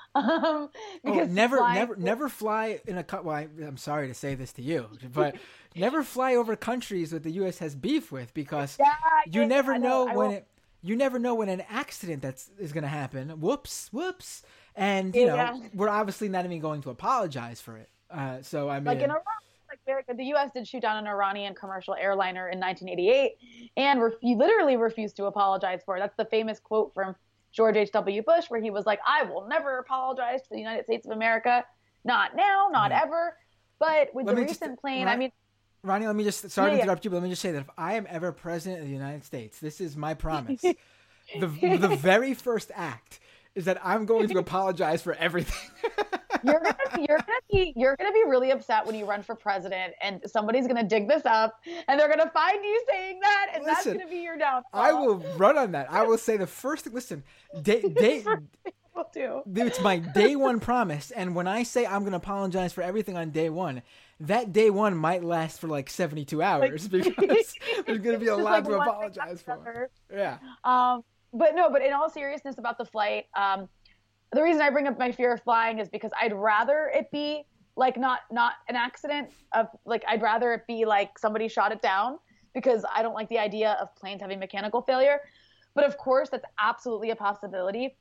Speaker 2: Um,
Speaker 1: because oh, never, flying, never, never fly in a cut. Well, I, I'm sorry to say this to you, but never fly over countries that the U S has beef with, because
Speaker 2: yeah,
Speaker 1: you never know,
Speaker 2: know
Speaker 1: when it, you never know when an accident that's is going to happen. Whoops, whoops, and you yeah. know we're obviously not even going to apologize for it. Uh, so I mean,
Speaker 2: like in Iran, like the U S did shoot down an Iranian commercial airliner in nineteen eighty-eight, and ref- you literally refused to apologize for it. That's the famous quote from George H W Bush, where he was like, I will never apologize to the United States of America. Not now, not mm-hmm. ever. But with let the recent just, plane,
Speaker 1: Ron,
Speaker 2: I mean...
Speaker 1: Ronnie, let me just, sorry yeah, to interrupt yeah. you, but let me just say that if I am ever president of the United States, this is my promise. the The very first act is that I'm going to apologize for everything.
Speaker 2: You're gonna, you're gonna be, you're gonna be really upset when you run for president, and somebody's gonna dig this up, and they're gonna find you saying that, and listen, that's gonna be your downfall.
Speaker 1: I will run on that. I will say the first thing. Listen, day, day,
Speaker 2: do.
Speaker 1: It's my day one promise, and when I say I'm gonna apologize for everything on day one, that day one might last for like seventy-two hours like, because there's gonna be a lot like to apologize for. Yeah.
Speaker 2: Um, but no, but in all seriousness about the flight, um. The reason I bring up my fear of flying is because I'd rather it be like not not an accident of like I'd rather it be like somebody shot it down, because I don't like the idea of planes having mechanical failure. But of course, that's absolutely a possibility.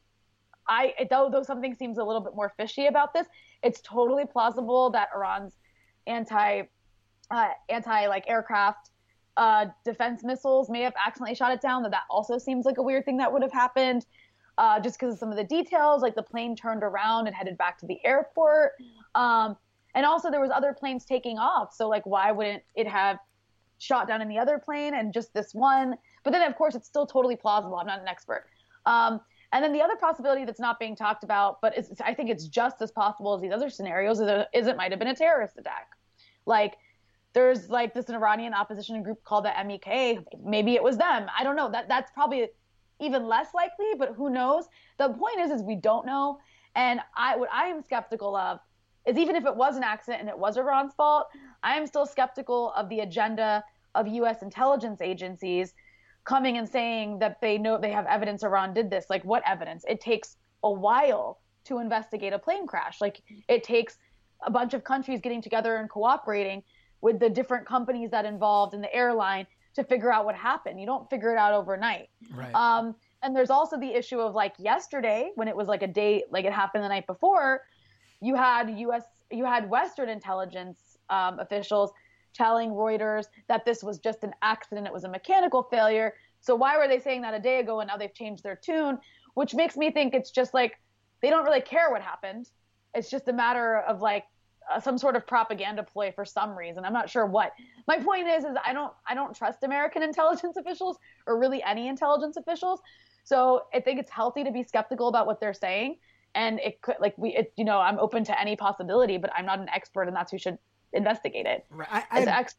Speaker 2: I though though something seems a little bit more fishy about this, it's totally plausible that Iran's anti uh, anti like aircraft uh, defense missiles may have accidentally shot it down. That that also seems like a weird thing that would have happened. Uh, just because of some of the details, like the plane turned around and headed back to the airport. Um, and also there was other planes taking off. So like, why wouldn't it have shot down in the other plane and just this one? But then of course it's still totally plausible. I'm not an expert. Um, and then the other possibility that's not being talked about, but it's, I think it's just as possible as these other scenarios, is, a, is it might have been a terrorist attack. Like there's like this Iranian opposition group called the M E K. Maybe it was them. I don't know. That That's probably even less likely, but who knows? The point is, is we don't know. And I, what I am skeptical of is, even if it was an accident and it was Iran's fault, I am still skeptical of the agenda of U S intelligence agencies coming and saying that they know they have evidence Iran did this. Like, what evidence? It takes a while to investigate a plane crash. Like, it takes a bunch of countries getting together and cooperating with the different companies that involved in the airline to figure out what happened. You don't figure it out overnight.
Speaker 1: Right.
Speaker 2: Um, and there's also the issue of like yesterday, when it was like a day, like it happened the night before, you had U S, you had Western intelligence um, officials telling Reuters that this was just an accident. It was a mechanical failure. So why were they saying that a day ago and now they've changed their tune? Which makes me think it's just like, they don't really care what happened. It's just a matter of like, Uh, some sort of propaganda ploy for some reason. I'm not sure what. My point is, is I don't, I don't trust American intelligence officials, or really any intelligence officials. So I think it's healthy to be skeptical about what they're saying. And it could, like we, it, you know, I'm open to any possibility, but I'm not an expert, and that's who should investigate it.
Speaker 1: Right. I, I, ex-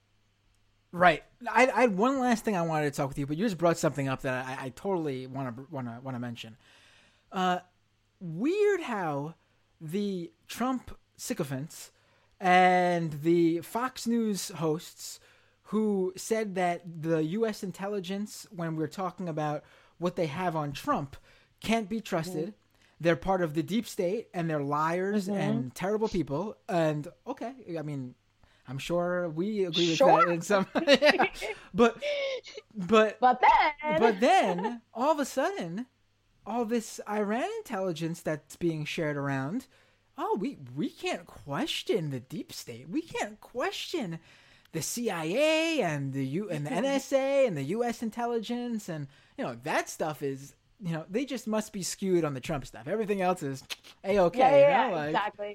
Speaker 1: right. I, I had one last thing I wanted to talk with you, but you just brought something up that I, I totally want to, want to, want to mention. Uh, weird how the Trump sycophants and the Fox News hosts who said that the U S intelligence, when we're talking about what they have on Trump, can't be trusted. Mm-hmm. They're part of the deep state, and they're liars mm-hmm. and terrible people. And okay, I mean, I'm sure we agree with
Speaker 2: sure.
Speaker 1: that in some. yeah. But but
Speaker 2: but then
Speaker 1: but then all of a sudden, all this Iran intelligence that's being shared around. Oh, we, we can't question the deep state. We can't question the C I A and the U and the N S A and the U S intelligence, and you know that stuff is, you know, they just must be skewed on the Trump stuff. Everything else is a-okay.
Speaker 2: Yeah, yeah,
Speaker 1: you know? Like,
Speaker 2: exactly.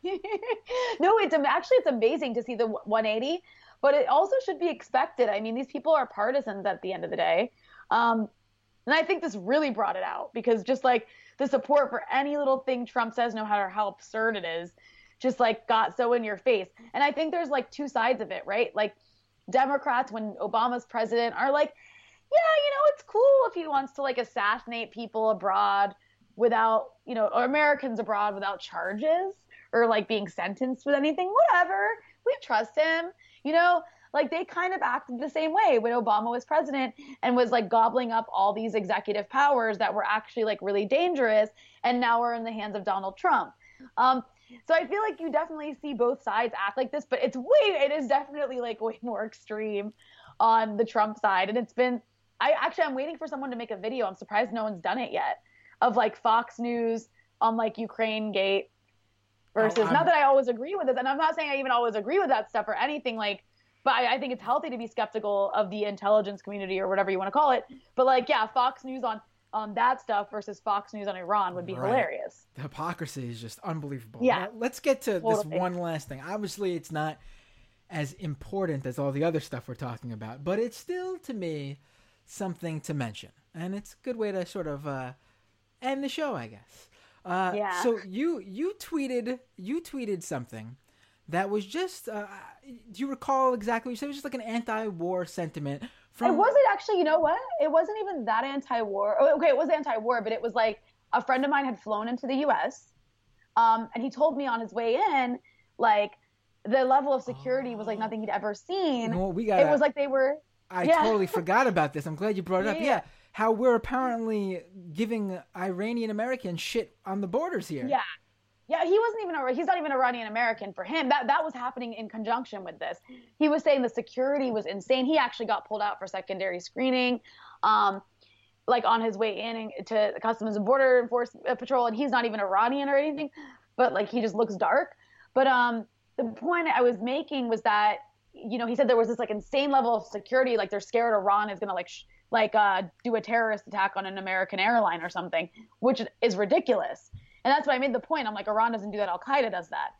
Speaker 2: No, it's actually it's amazing to see the one eighty, but it also should be expected. I mean, these people are partisans at the end of the day. Um, And I think this really brought it out because just like the support for any little thing Trump says, no matter how absurd it is, just like got so in your face. And I think there's like two sides of it, right? Like Democrats, when Obama's president, are like, yeah, you know, it's cool if he wants to like assassinate people abroad without, you know, or Americans abroad without charges or like being sentenced with anything, whatever. We trust him, you know, like they kind of acted the same way when Obama was president and was like gobbling up all these executive powers that were actually like really dangerous and now are in the hands of Donald Trump. Um, so I feel like you definitely see both sides act like this, but it's way, it is definitely like way more extreme on the Trump side. And it's been, I actually, I'm waiting for someone to make a video. I'm surprised no one's done it yet of like Fox News on like Ukraine Gate versus, oh, not that I always agree with it. And I'm not saying I even always agree with that stuff or anything like, but I, I think it's healthy to be skeptical of the intelligence community or whatever you want to call it. But like, yeah, Fox News on, on that stuff versus Fox News on Iran would be right. hilarious.
Speaker 1: The hypocrisy is just unbelievable.
Speaker 2: Yeah.
Speaker 1: Now, let's get to
Speaker 2: totally.
Speaker 1: this one last thing. Obviously, it's not as important as all the other stuff we're talking about, but it's still, to me, something to mention. And it's a good way to sort of uh, end the show, I guess. Uh,
Speaker 2: yeah.
Speaker 1: So you you tweeted you tweeted something that was just, uh, do you recall exactly what you said? It was just like an anti-war sentiment. From...
Speaker 2: It wasn't actually, you know what? It wasn't even that anti-war. Oh, okay, it was anti-war, but it was like a friend of mine had flown into the U S Um, and he told me on his way in, like, the level of security oh. was like nothing he'd ever seen.
Speaker 1: No, we got
Speaker 2: It was like they were...
Speaker 1: I
Speaker 2: yeah.
Speaker 1: totally forgot about this. I'm glad you brought it up.
Speaker 2: Yeah.
Speaker 1: yeah. How we're apparently giving Iranian Americans shit on the borders here.
Speaker 2: Yeah. Yeah, he wasn't even a, he's not even Iranian American for him. That that was happening in conjunction with this. He was saying the security was insane. He actually got pulled out for secondary screening, um, like on his way in to Customs and Border Enforcement Patrol, and he's not even Iranian or anything, but like he just looks dark. But um, the point I was making was that, you know, he said there was this like insane level of security, like they're scared Iran is gonna like sh- like uh, do a terrorist attack on an American airline or something, which is ridiculous. And that's why I made the point. I'm like, Iran doesn't do that. Al-Qaeda does that.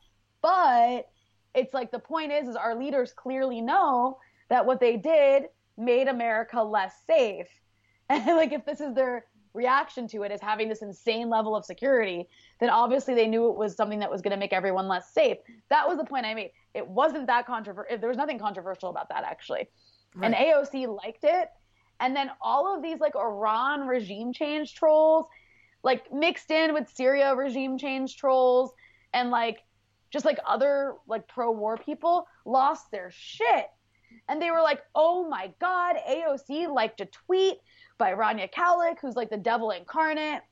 Speaker 2: But it's like the point is, is our leaders clearly know that what they did made America less safe. And like, if this is their reaction to it, is having this insane level of security, then obviously they knew it was something that was going to make everyone less safe. That was the point I made. It wasn't that controversial. There was nothing controversial about that, actually. Right. And A O C liked it. And then all of these like Iran regime change trolls, like mixed in with Syria regime change trolls and like just like other like pro-war people lost their shit. And they were like, oh my God, A O C liked a tweet by Rania Khalek, who's like the devil incarnate.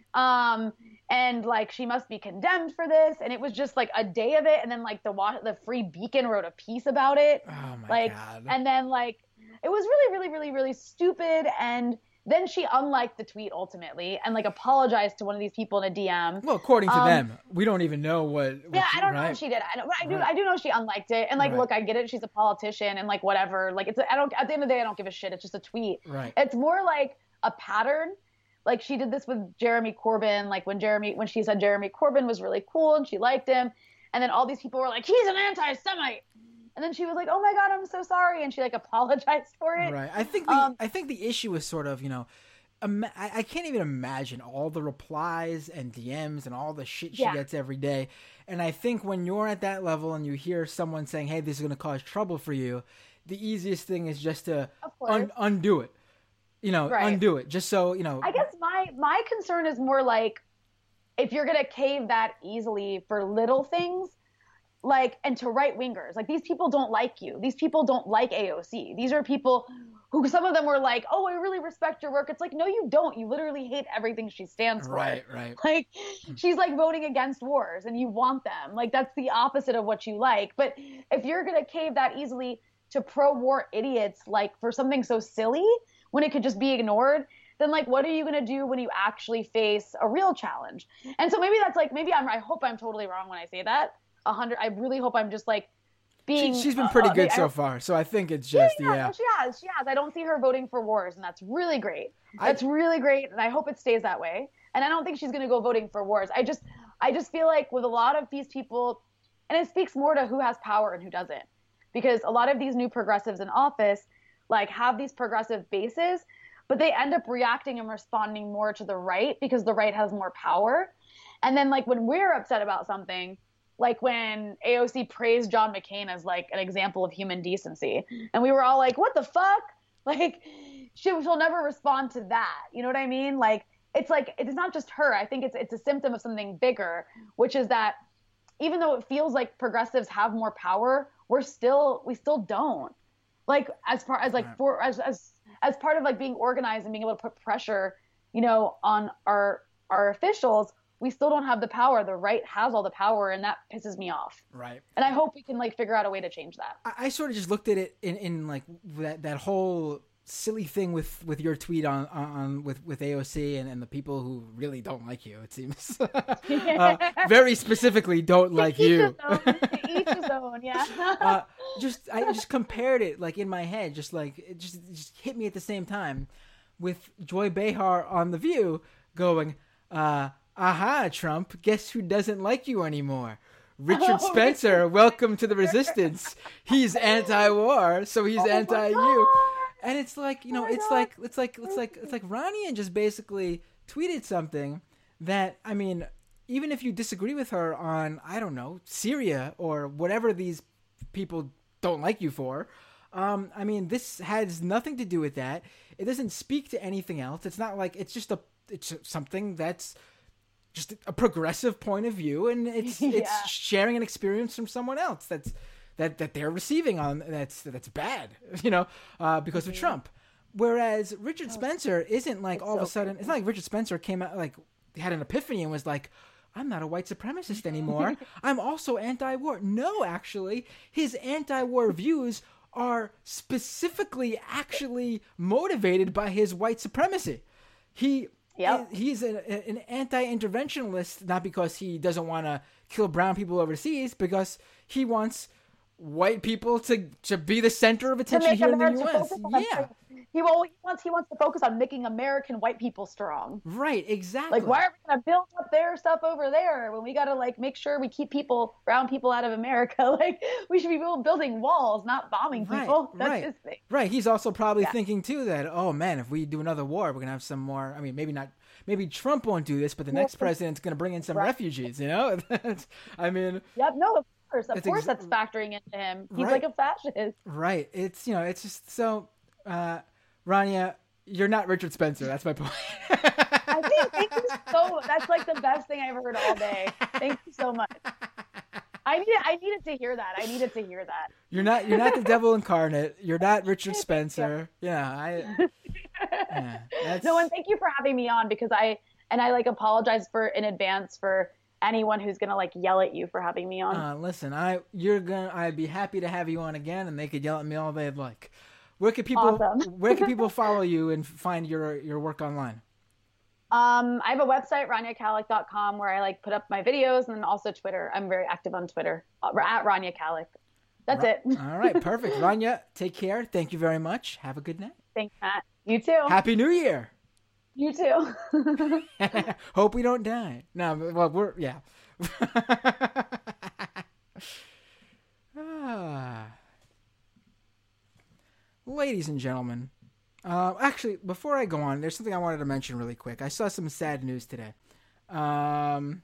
Speaker 2: Um, and like, she must be condemned for this. And it was just like a day of it. And then like the the Free Beacon wrote a piece about it.
Speaker 1: Oh my
Speaker 2: like,
Speaker 1: God.
Speaker 2: And then like, it was really, really, really, really stupid. And then she unliked the tweet ultimately and like apologized to one of these people in a D M.
Speaker 1: Well, according to
Speaker 2: um,
Speaker 1: them, we don't even know what. what
Speaker 2: yeah,
Speaker 1: she,
Speaker 2: I don't
Speaker 1: right?
Speaker 2: know if she did. I, know, I do.
Speaker 1: Right.
Speaker 2: I do know she unliked it. And like,
Speaker 1: Right.
Speaker 2: look, I get it. She's a politician and like whatever. Like, it's. A, I don't. At the end of the day, I don't give a shit. It's just a tweet.
Speaker 1: Right.
Speaker 2: It's more like a pattern. Like she did this with Jeremy Corbyn. Like when Jeremy, when she said Jeremy Corbyn was really cool and she liked him, and then all these people were like, he's an anti-Semite. And then she was like, oh my God, I'm so sorry. And she like apologized for it.
Speaker 1: Right. I think the
Speaker 2: Um,
Speaker 1: I think the issue is sort of, you know, ima- I, I can't even imagine all the replies and D Ms and all the shit she
Speaker 2: Yeah.
Speaker 1: gets every day. And I think when you're at that level and you hear someone saying, hey, this is going to cause trouble for you, the easiest thing is just to
Speaker 2: Of course.
Speaker 1: un- undo it. You know,
Speaker 2: Right.
Speaker 1: undo it. Just so, you know.
Speaker 2: I guess my my concern is more like if you're gonna cave that easily for little things, like and to right wingers, like these people don't like you. These people don't like A O C. These are people who some of them were like, oh, I really respect your work. It's like, no, you don't. You literally hate everything she stands for.
Speaker 1: Right, right.
Speaker 2: Like she's like voting against wars and you want them. Like that's the opposite of what you like. But if you're gonna cave that easily to pro-war idiots, like for something so silly when it could just be ignored, then like what are you going to do when you actually face a real challenge? And so maybe that's like maybe I'm I hope I'm totally wrong when I say that. A hundred I really hope I'm just like being
Speaker 1: She, she's been pretty
Speaker 2: uh,
Speaker 1: good
Speaker 2: I,
Speaker 1: so far, so I think it's just
Speaker 2: yeah,
Speaker 1: yeah.
Speaker 2: no, she has she has I don't see her voting for wars, and that's really great. That's I, really great, and I hope it stays that way. And I don't think she's going to go voting for wars. I just I just feel like with a lot of these people, and it speaks more to who has power and who doesn't, because a lot of these new progressives in office like have these progressive bases, but they end up reacting and responding more to the right because the right has more power. And then like when we're upset about something, like when A O C praised John McCain as like an example of human decency, and we were all like, what the fuck? Like she, she'll never respond to that. You know what I mean? Like, it's like, it's not just her. I think it's, it's a symptom of something bigger, which is that even though it feels like progressives have more power, we're still, we still don't. Like as far as like for, as, as, as part of like being organized and being able to put pressure, you know, on our, our officials, we still don't have the power. The right has all the power, and that pisses me off.
Speaker 1: Right.
Speaker 2: And I hope we can like figure out a way to change that.
Speaker 1: I, I sort of just looked at it in, in like that, that whole silly thing with, with your tweet on, on with, with A O C and, and the people who really don't like you, it seems. uh, very specifically don't like
Speaker 2: each
Speaker 1: you.
Speaker 2: His own. Each his own, yeah.
Speaker 1: uh, just I just compared it like in my head, just like it just, it just hit me at the same time with Joy Behar on The View going, uh, aha, Trump, guess who doesn't like you anymore? Richard
Speaker 2: Oh,
Speaker 1: Spencer,
Speaker 2: Richard
Speaker 1: welcome to the resistance. He's anti-war, so he's
Speaker 2: Oh my
Speaker 1: anti-you.
Speaker 2: God.
Speaker 1: And it's like, you know,
Speaker 2: Oh my
Speaker 1: it's
Speaker 2: God.
Speaker 1: like, it's like, it's like, it's like Rania just basically tweeted something that, I mean, even if you disagree with her on, I don't know, Syria or whatever these people don't like you for, um, I mean, this has nothing to do with that. It doesn't speak to anything else. It's not like, it's just a, it's something that's just a progressive point of view, and it's
Speaker 2: Yeah.
Speaker 1: it's sharing an experience from someone else that's that that they're receiving on that's that's bad, you know, uh, because of Trump. Whereas Richard Spencer isn't like all of a sudden. It's not like Richard Spencer came out like had an epiphany and was like, I'm not a white supremacist anymore. I'm also anti-war. No, actually, his anti-war views are specifically actually motivated by his white supremacy. He
Speaker 2: Yep.
Speaker 1: he's an, an anti-interventionalist, not because he doesn't want to kill brown people overseas, because he wants white people to, to be the center of
Speaker 2: To
Speaker 1: attention
Speaker 2: make
Speaker 1: here in the
Speaker 2: America
Speaker 1: U S.
Speaker 2: focus on-
Speaker 1: Yeah,
Speaker 2: He, well, he wants he wants to focus on making American white people strong.
Speaker 1: right, exactly.
Speaker 2: Like, why are we gonna build up their stuff over there when we gotta like make sure we keep people, brown people, out of America? Like, we should be building walls, not bombing
Speaker 1: Right,
Speaker 2: people. That's
Speaker 1: right.
Speaker 2: his thing.
Speaker 1: Right, he's also probably
Speaker 2: Yeah.
Speaker 1: thinking too that, oh man, if we do another war, we're gonna have some more. I mean, maybe not. Maybe Trump won't do this, but the next president's gonna bring in some
Speaker 2: Right.
Speaker 1: refugees. You know, I mean,
Speaker 2: Yep. No, of course, of
Speaker 1: It's
Speaker 2: course,
Speaker 1: ex-
Speaker 2: that's factoring into him. He's
Speaker 1: Right.
Speaker 2: like a fascist.
Speaker 1: right? It's you know, it's just so. Uh, Rania, you're not Richard Spencer. That's my point.
Speaker 2: I think, thank you so. That's like the best thing I ever heard all day. Thank you so much. I needed, I needed to hear that. I needed to hear that.
Speaker 1: You're not. You're not the devil incarnate. You're not Richard Spencer. Yeah, I. Yeah, that's,
Speaker 2: No, and thank you for having me on, because I and I like apologize for in advance for anyone who's gonna like yell at you for having me on.
Speaker 1: Uh, listen, I you're gonna. I'd be happy to have you on again, and they could yell at me all they'd like. Where can people?
Speaker 2: Awesome.
Speaker 1: Where can people follow you and find your your work online?
Speaker 2: Um, I have a website, rania kalik dot com, where I like put up my videos, and then also Twitter. I'm very active on Twitter uh, at Rania Kalik. That's
Speaker 1: Right.
Speaker 2: it.
Speaker 1: All right, perfect. Rania, take care. Thank you very much. Have a good night.
Speaker 2: Thanks, Matt. You too.
Speaker 1: Happy New Year.
Speaker 2: You too.
Speaker 1: Hope we don't die. No, but- well, we're yeah. ah. Ladies and gentlemen, uh, actually, before I go on, there's something I wanted to mention really quick. I saw some sad news today. Um,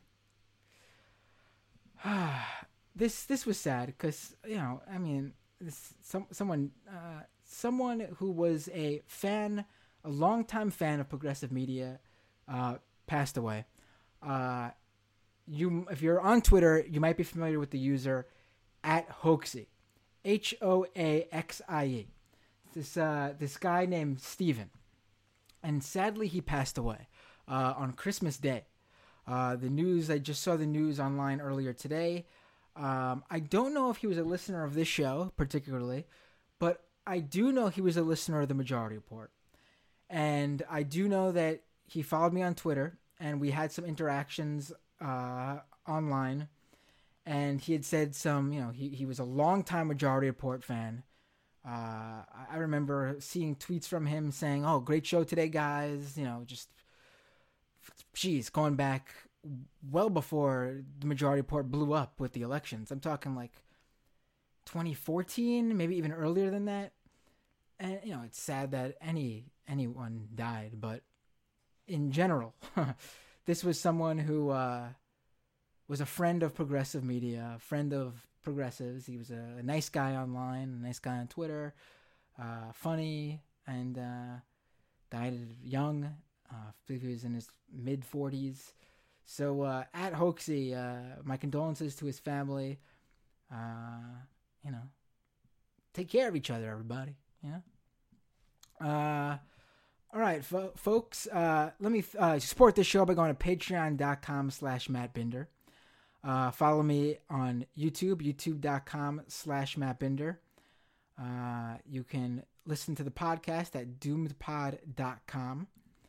Speaker 1: this this was sad because you know, I mean, this, some someone uh, someone who was a fan, a longtime fan of progressive media, uh, passed away. Uh, you, if you're on Twitter, you might be familiar with the user at Hoaxie, H O A X I E. This uh, this guy named Steven. And sadly, he passed away uh, on Christmas Day. Uh, the news, I just saw the news online earlier today. Um, I don't know if he was a listener of this show particularly, but I do know he was a listener of the Majority Report. And I do know that he followed me on Twitter, and we had some interactions uh, online. And he had said some, you know, he, he was a longtime Majority Report fan. Uh, I remember seeing tweets from him saying, "Oh, great show today, guys." You know, just, geez, going back well before the Majority Report blew up with the elections. I'm talking like twenty fourteen, maybe even earlier than that. and you know, it's sad that any anyone died, but in general, this was someone who uh, was a friend of progressive media, a friend of progressives. He was a, a nice guy online, a nice guy on Twitter, uh, funny, and uh, died young. Uh, I believe he was in his mid forties. So uh, at Hoaxy, uh, my condolences to his family. Uh, you know, take care of each other, everybody. You know. Uh, all right, fo- folks. Uh, let me uh, support this show by going to patreon.com slash Matt Binder. Uh, follow me on YouTube, youtube.com slash Matt Binder. Uh, you can listen to the podcast at doomed pod dot com.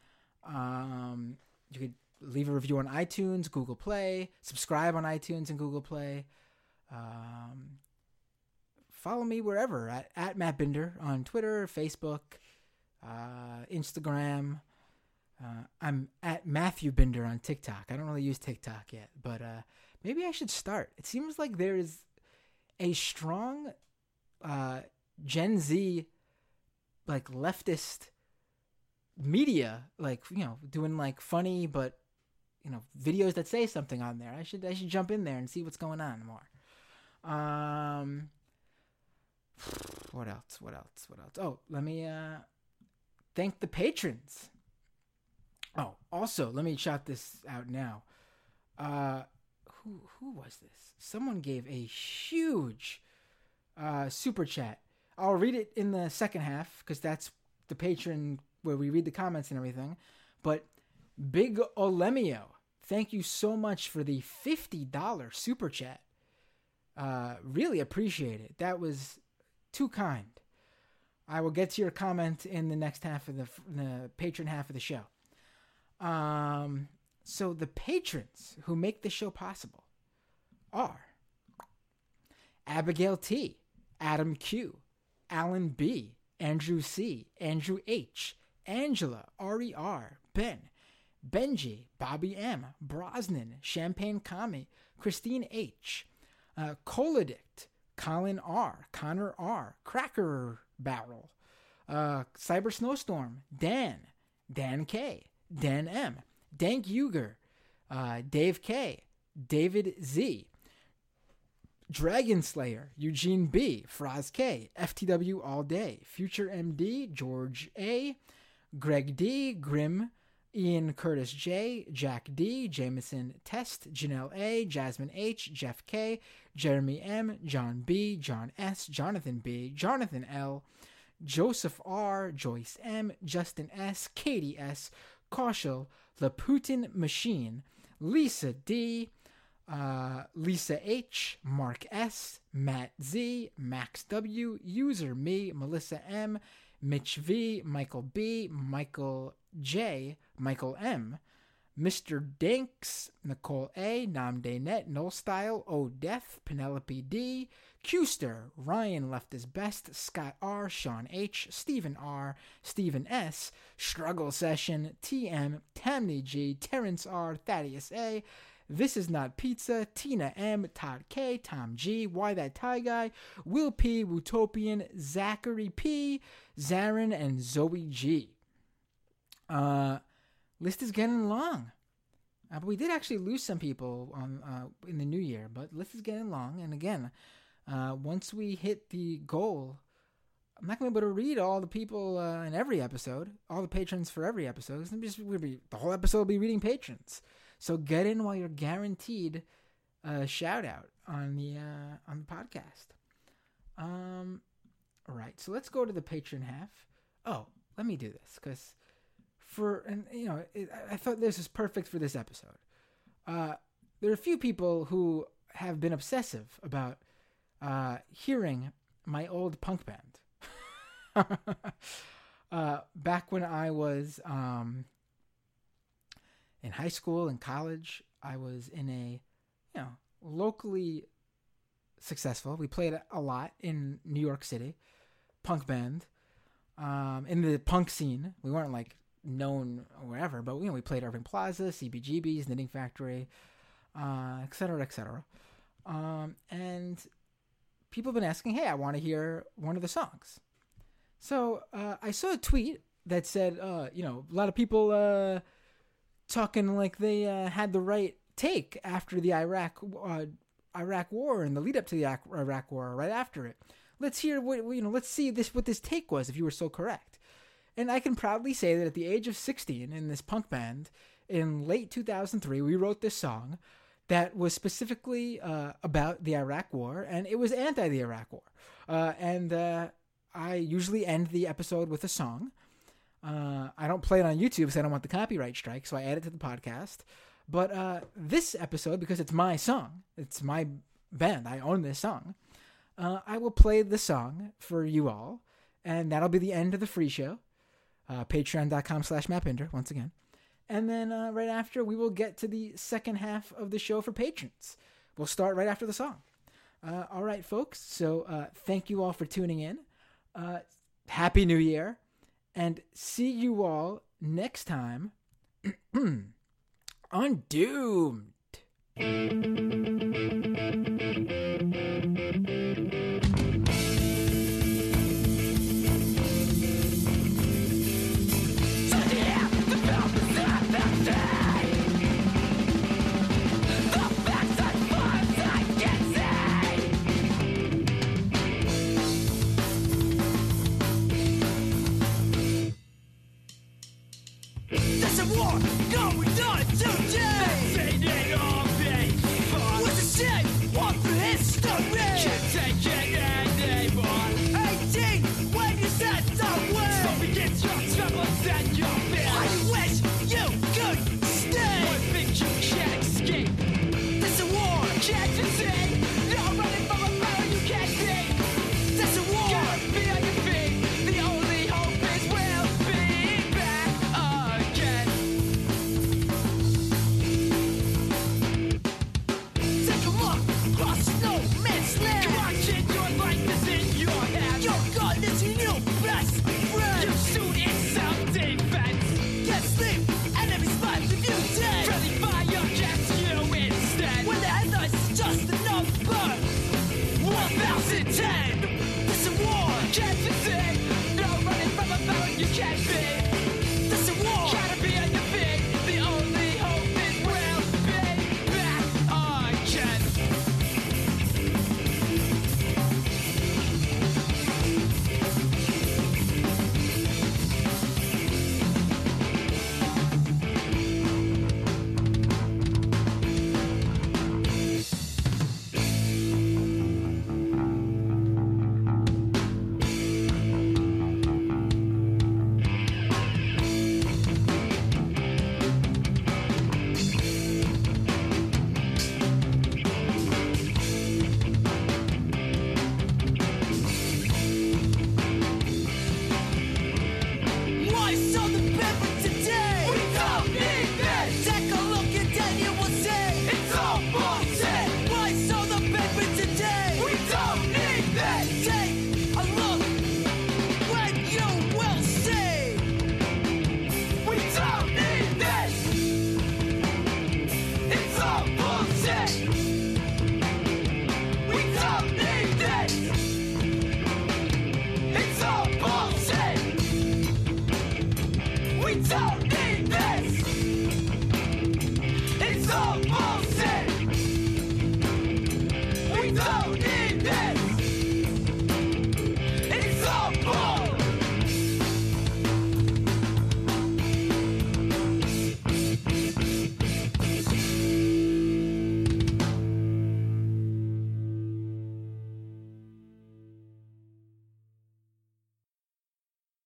Speaker 1: Um, you could leave a review on iTunes, Google Play, subscribe on iTunes and Google Play. Um, follow me wherever at, at Matt Binder on Twitter, Facebook, uh, Instagram. Uh, I'm at Matthew Binder on TikTok. I don't really use TikTok yet, but uh, maybe I should start. It seems like there is a strong uh, Gen Z, like leftist media, like, you know, doing like funny but, you know, videos that say something on there. I should I should jump in there and see what's going on more. Um, what else? What else? What else? Oh, let me uh, thank the patrons. Oh, also, let me shout this out now. Uh, who who was this? Someone gave a huge uh, super chat. I'll read it in the second half because that's the patron where we read the comments and everything. But Big Olemio, thank you so much for the fifty dollars super chat. Uh, really appreciate it. That was too kind. I will get to your comment in the next half of the, the patron half of the show. Um, so the patrons who make the show possible are Abigail T, Adam Q, Alan B, Andrew C, Andrew H, Angela, R E R, Ben, Benji, Bobby M, Brosnan, Champagne Kami, Christine H, uh, Coladict, Colin R, Connor R, Cracker Barrel, uh, Cyber Snowstorm, Dan, Dan K, Dan M, Dank Uger, uh, Dave K, David Z, Dragon Slayer, Eugene B, Fraz K, F T W All Day, Future M D, George A, Greg D, Grim, Ian Curtis J, Jack D, Jameson Test, Janelle A, Jasmine H, Jeff K, Jeremy M, John B, John S, Jonathan B, Jonathan L, Joseph R, Joyce M, Justin S, Katie S, Kaushal, The Putin Machine, Lisa D, uh, Lisa H, Mark S, Matt Z, Max W, User Me, Melissa M, Mitch V, Michael B, Michael J, Michael M, Mister Dinks, Nicole A, Namde Net, Null Style, O Death, Penelope D, Qster, Ryan Left His Best, Scott R, Sean H, Stephen R, Stephen S, Struggle Session, T M, Tammy G, Terrence R, Thaddeus A, This Is Not Pizza, Tina M, Todd K, Tom G, Why That Tie Guy, Will P, Wutopian, Zachary P, Zarin, and Zoe G. Uh, list is getting long. Uh, but we did actually lose some people on uh, in the new year, but list is getting long. And again, uh, once we hit the goal, I'm not going to be able to read all the people uh, in every episode, all the patrons for every episode. It's just, we'll be, the whole episode will be reading patrons. So get in while you're guaranteed a shout out on the uh, on the podcast. Um, all right, so let's go to the patron half. Oh, let me do this because for and you know it, I thought this was perfect for this episode. Uh, there are a few people who have been obsessive about uh, hearing my old punk band. uh, back when I was um, in high school and college, I was in a, you know, locally successful. We played a lot in New York City, punk band, um, in the punk scene. We weren't like known wherever, but you know, we played Irving Plaza, C B G B's, Knitting Factory, uh, et cetera, et cetera. Um, and people have been asking, hey, I want to hear one of the songs. So uh, I saw a tweet that said, uh, you know, a lot of people uh, talking like they uh, had the right take after the Iraq uh, Iraq War and the lead up to the Iraq War, right after it. Let's hear what you know. Let's see this what this take was if you were so correct. And I can proudly say that at the age of sixteen in this punk band in late two thousand three, we wrote this song that was specifically uh, about the Iraq War, and it was anti the Iraq War. Uh, and uh, I usually end the episode with a song. Uh, I don't play it on YouTube because I don't want the copyright strike, so I add it to the podcast. But uh, this episode, because it's my song, it's my band, I own this song, uh, I will play the song for you all, and that'll be the end of the free show. Uh, Patreon.com slash Mappinder, once again. And then uh, right after, we will get to the second half of the show for patrons. We'll start right after the song. Uh, all right, folks. So uh, thank you all for tuning in. Uh, Happy New Year. And see you all next time on Doomed.
Speaker 3: It's all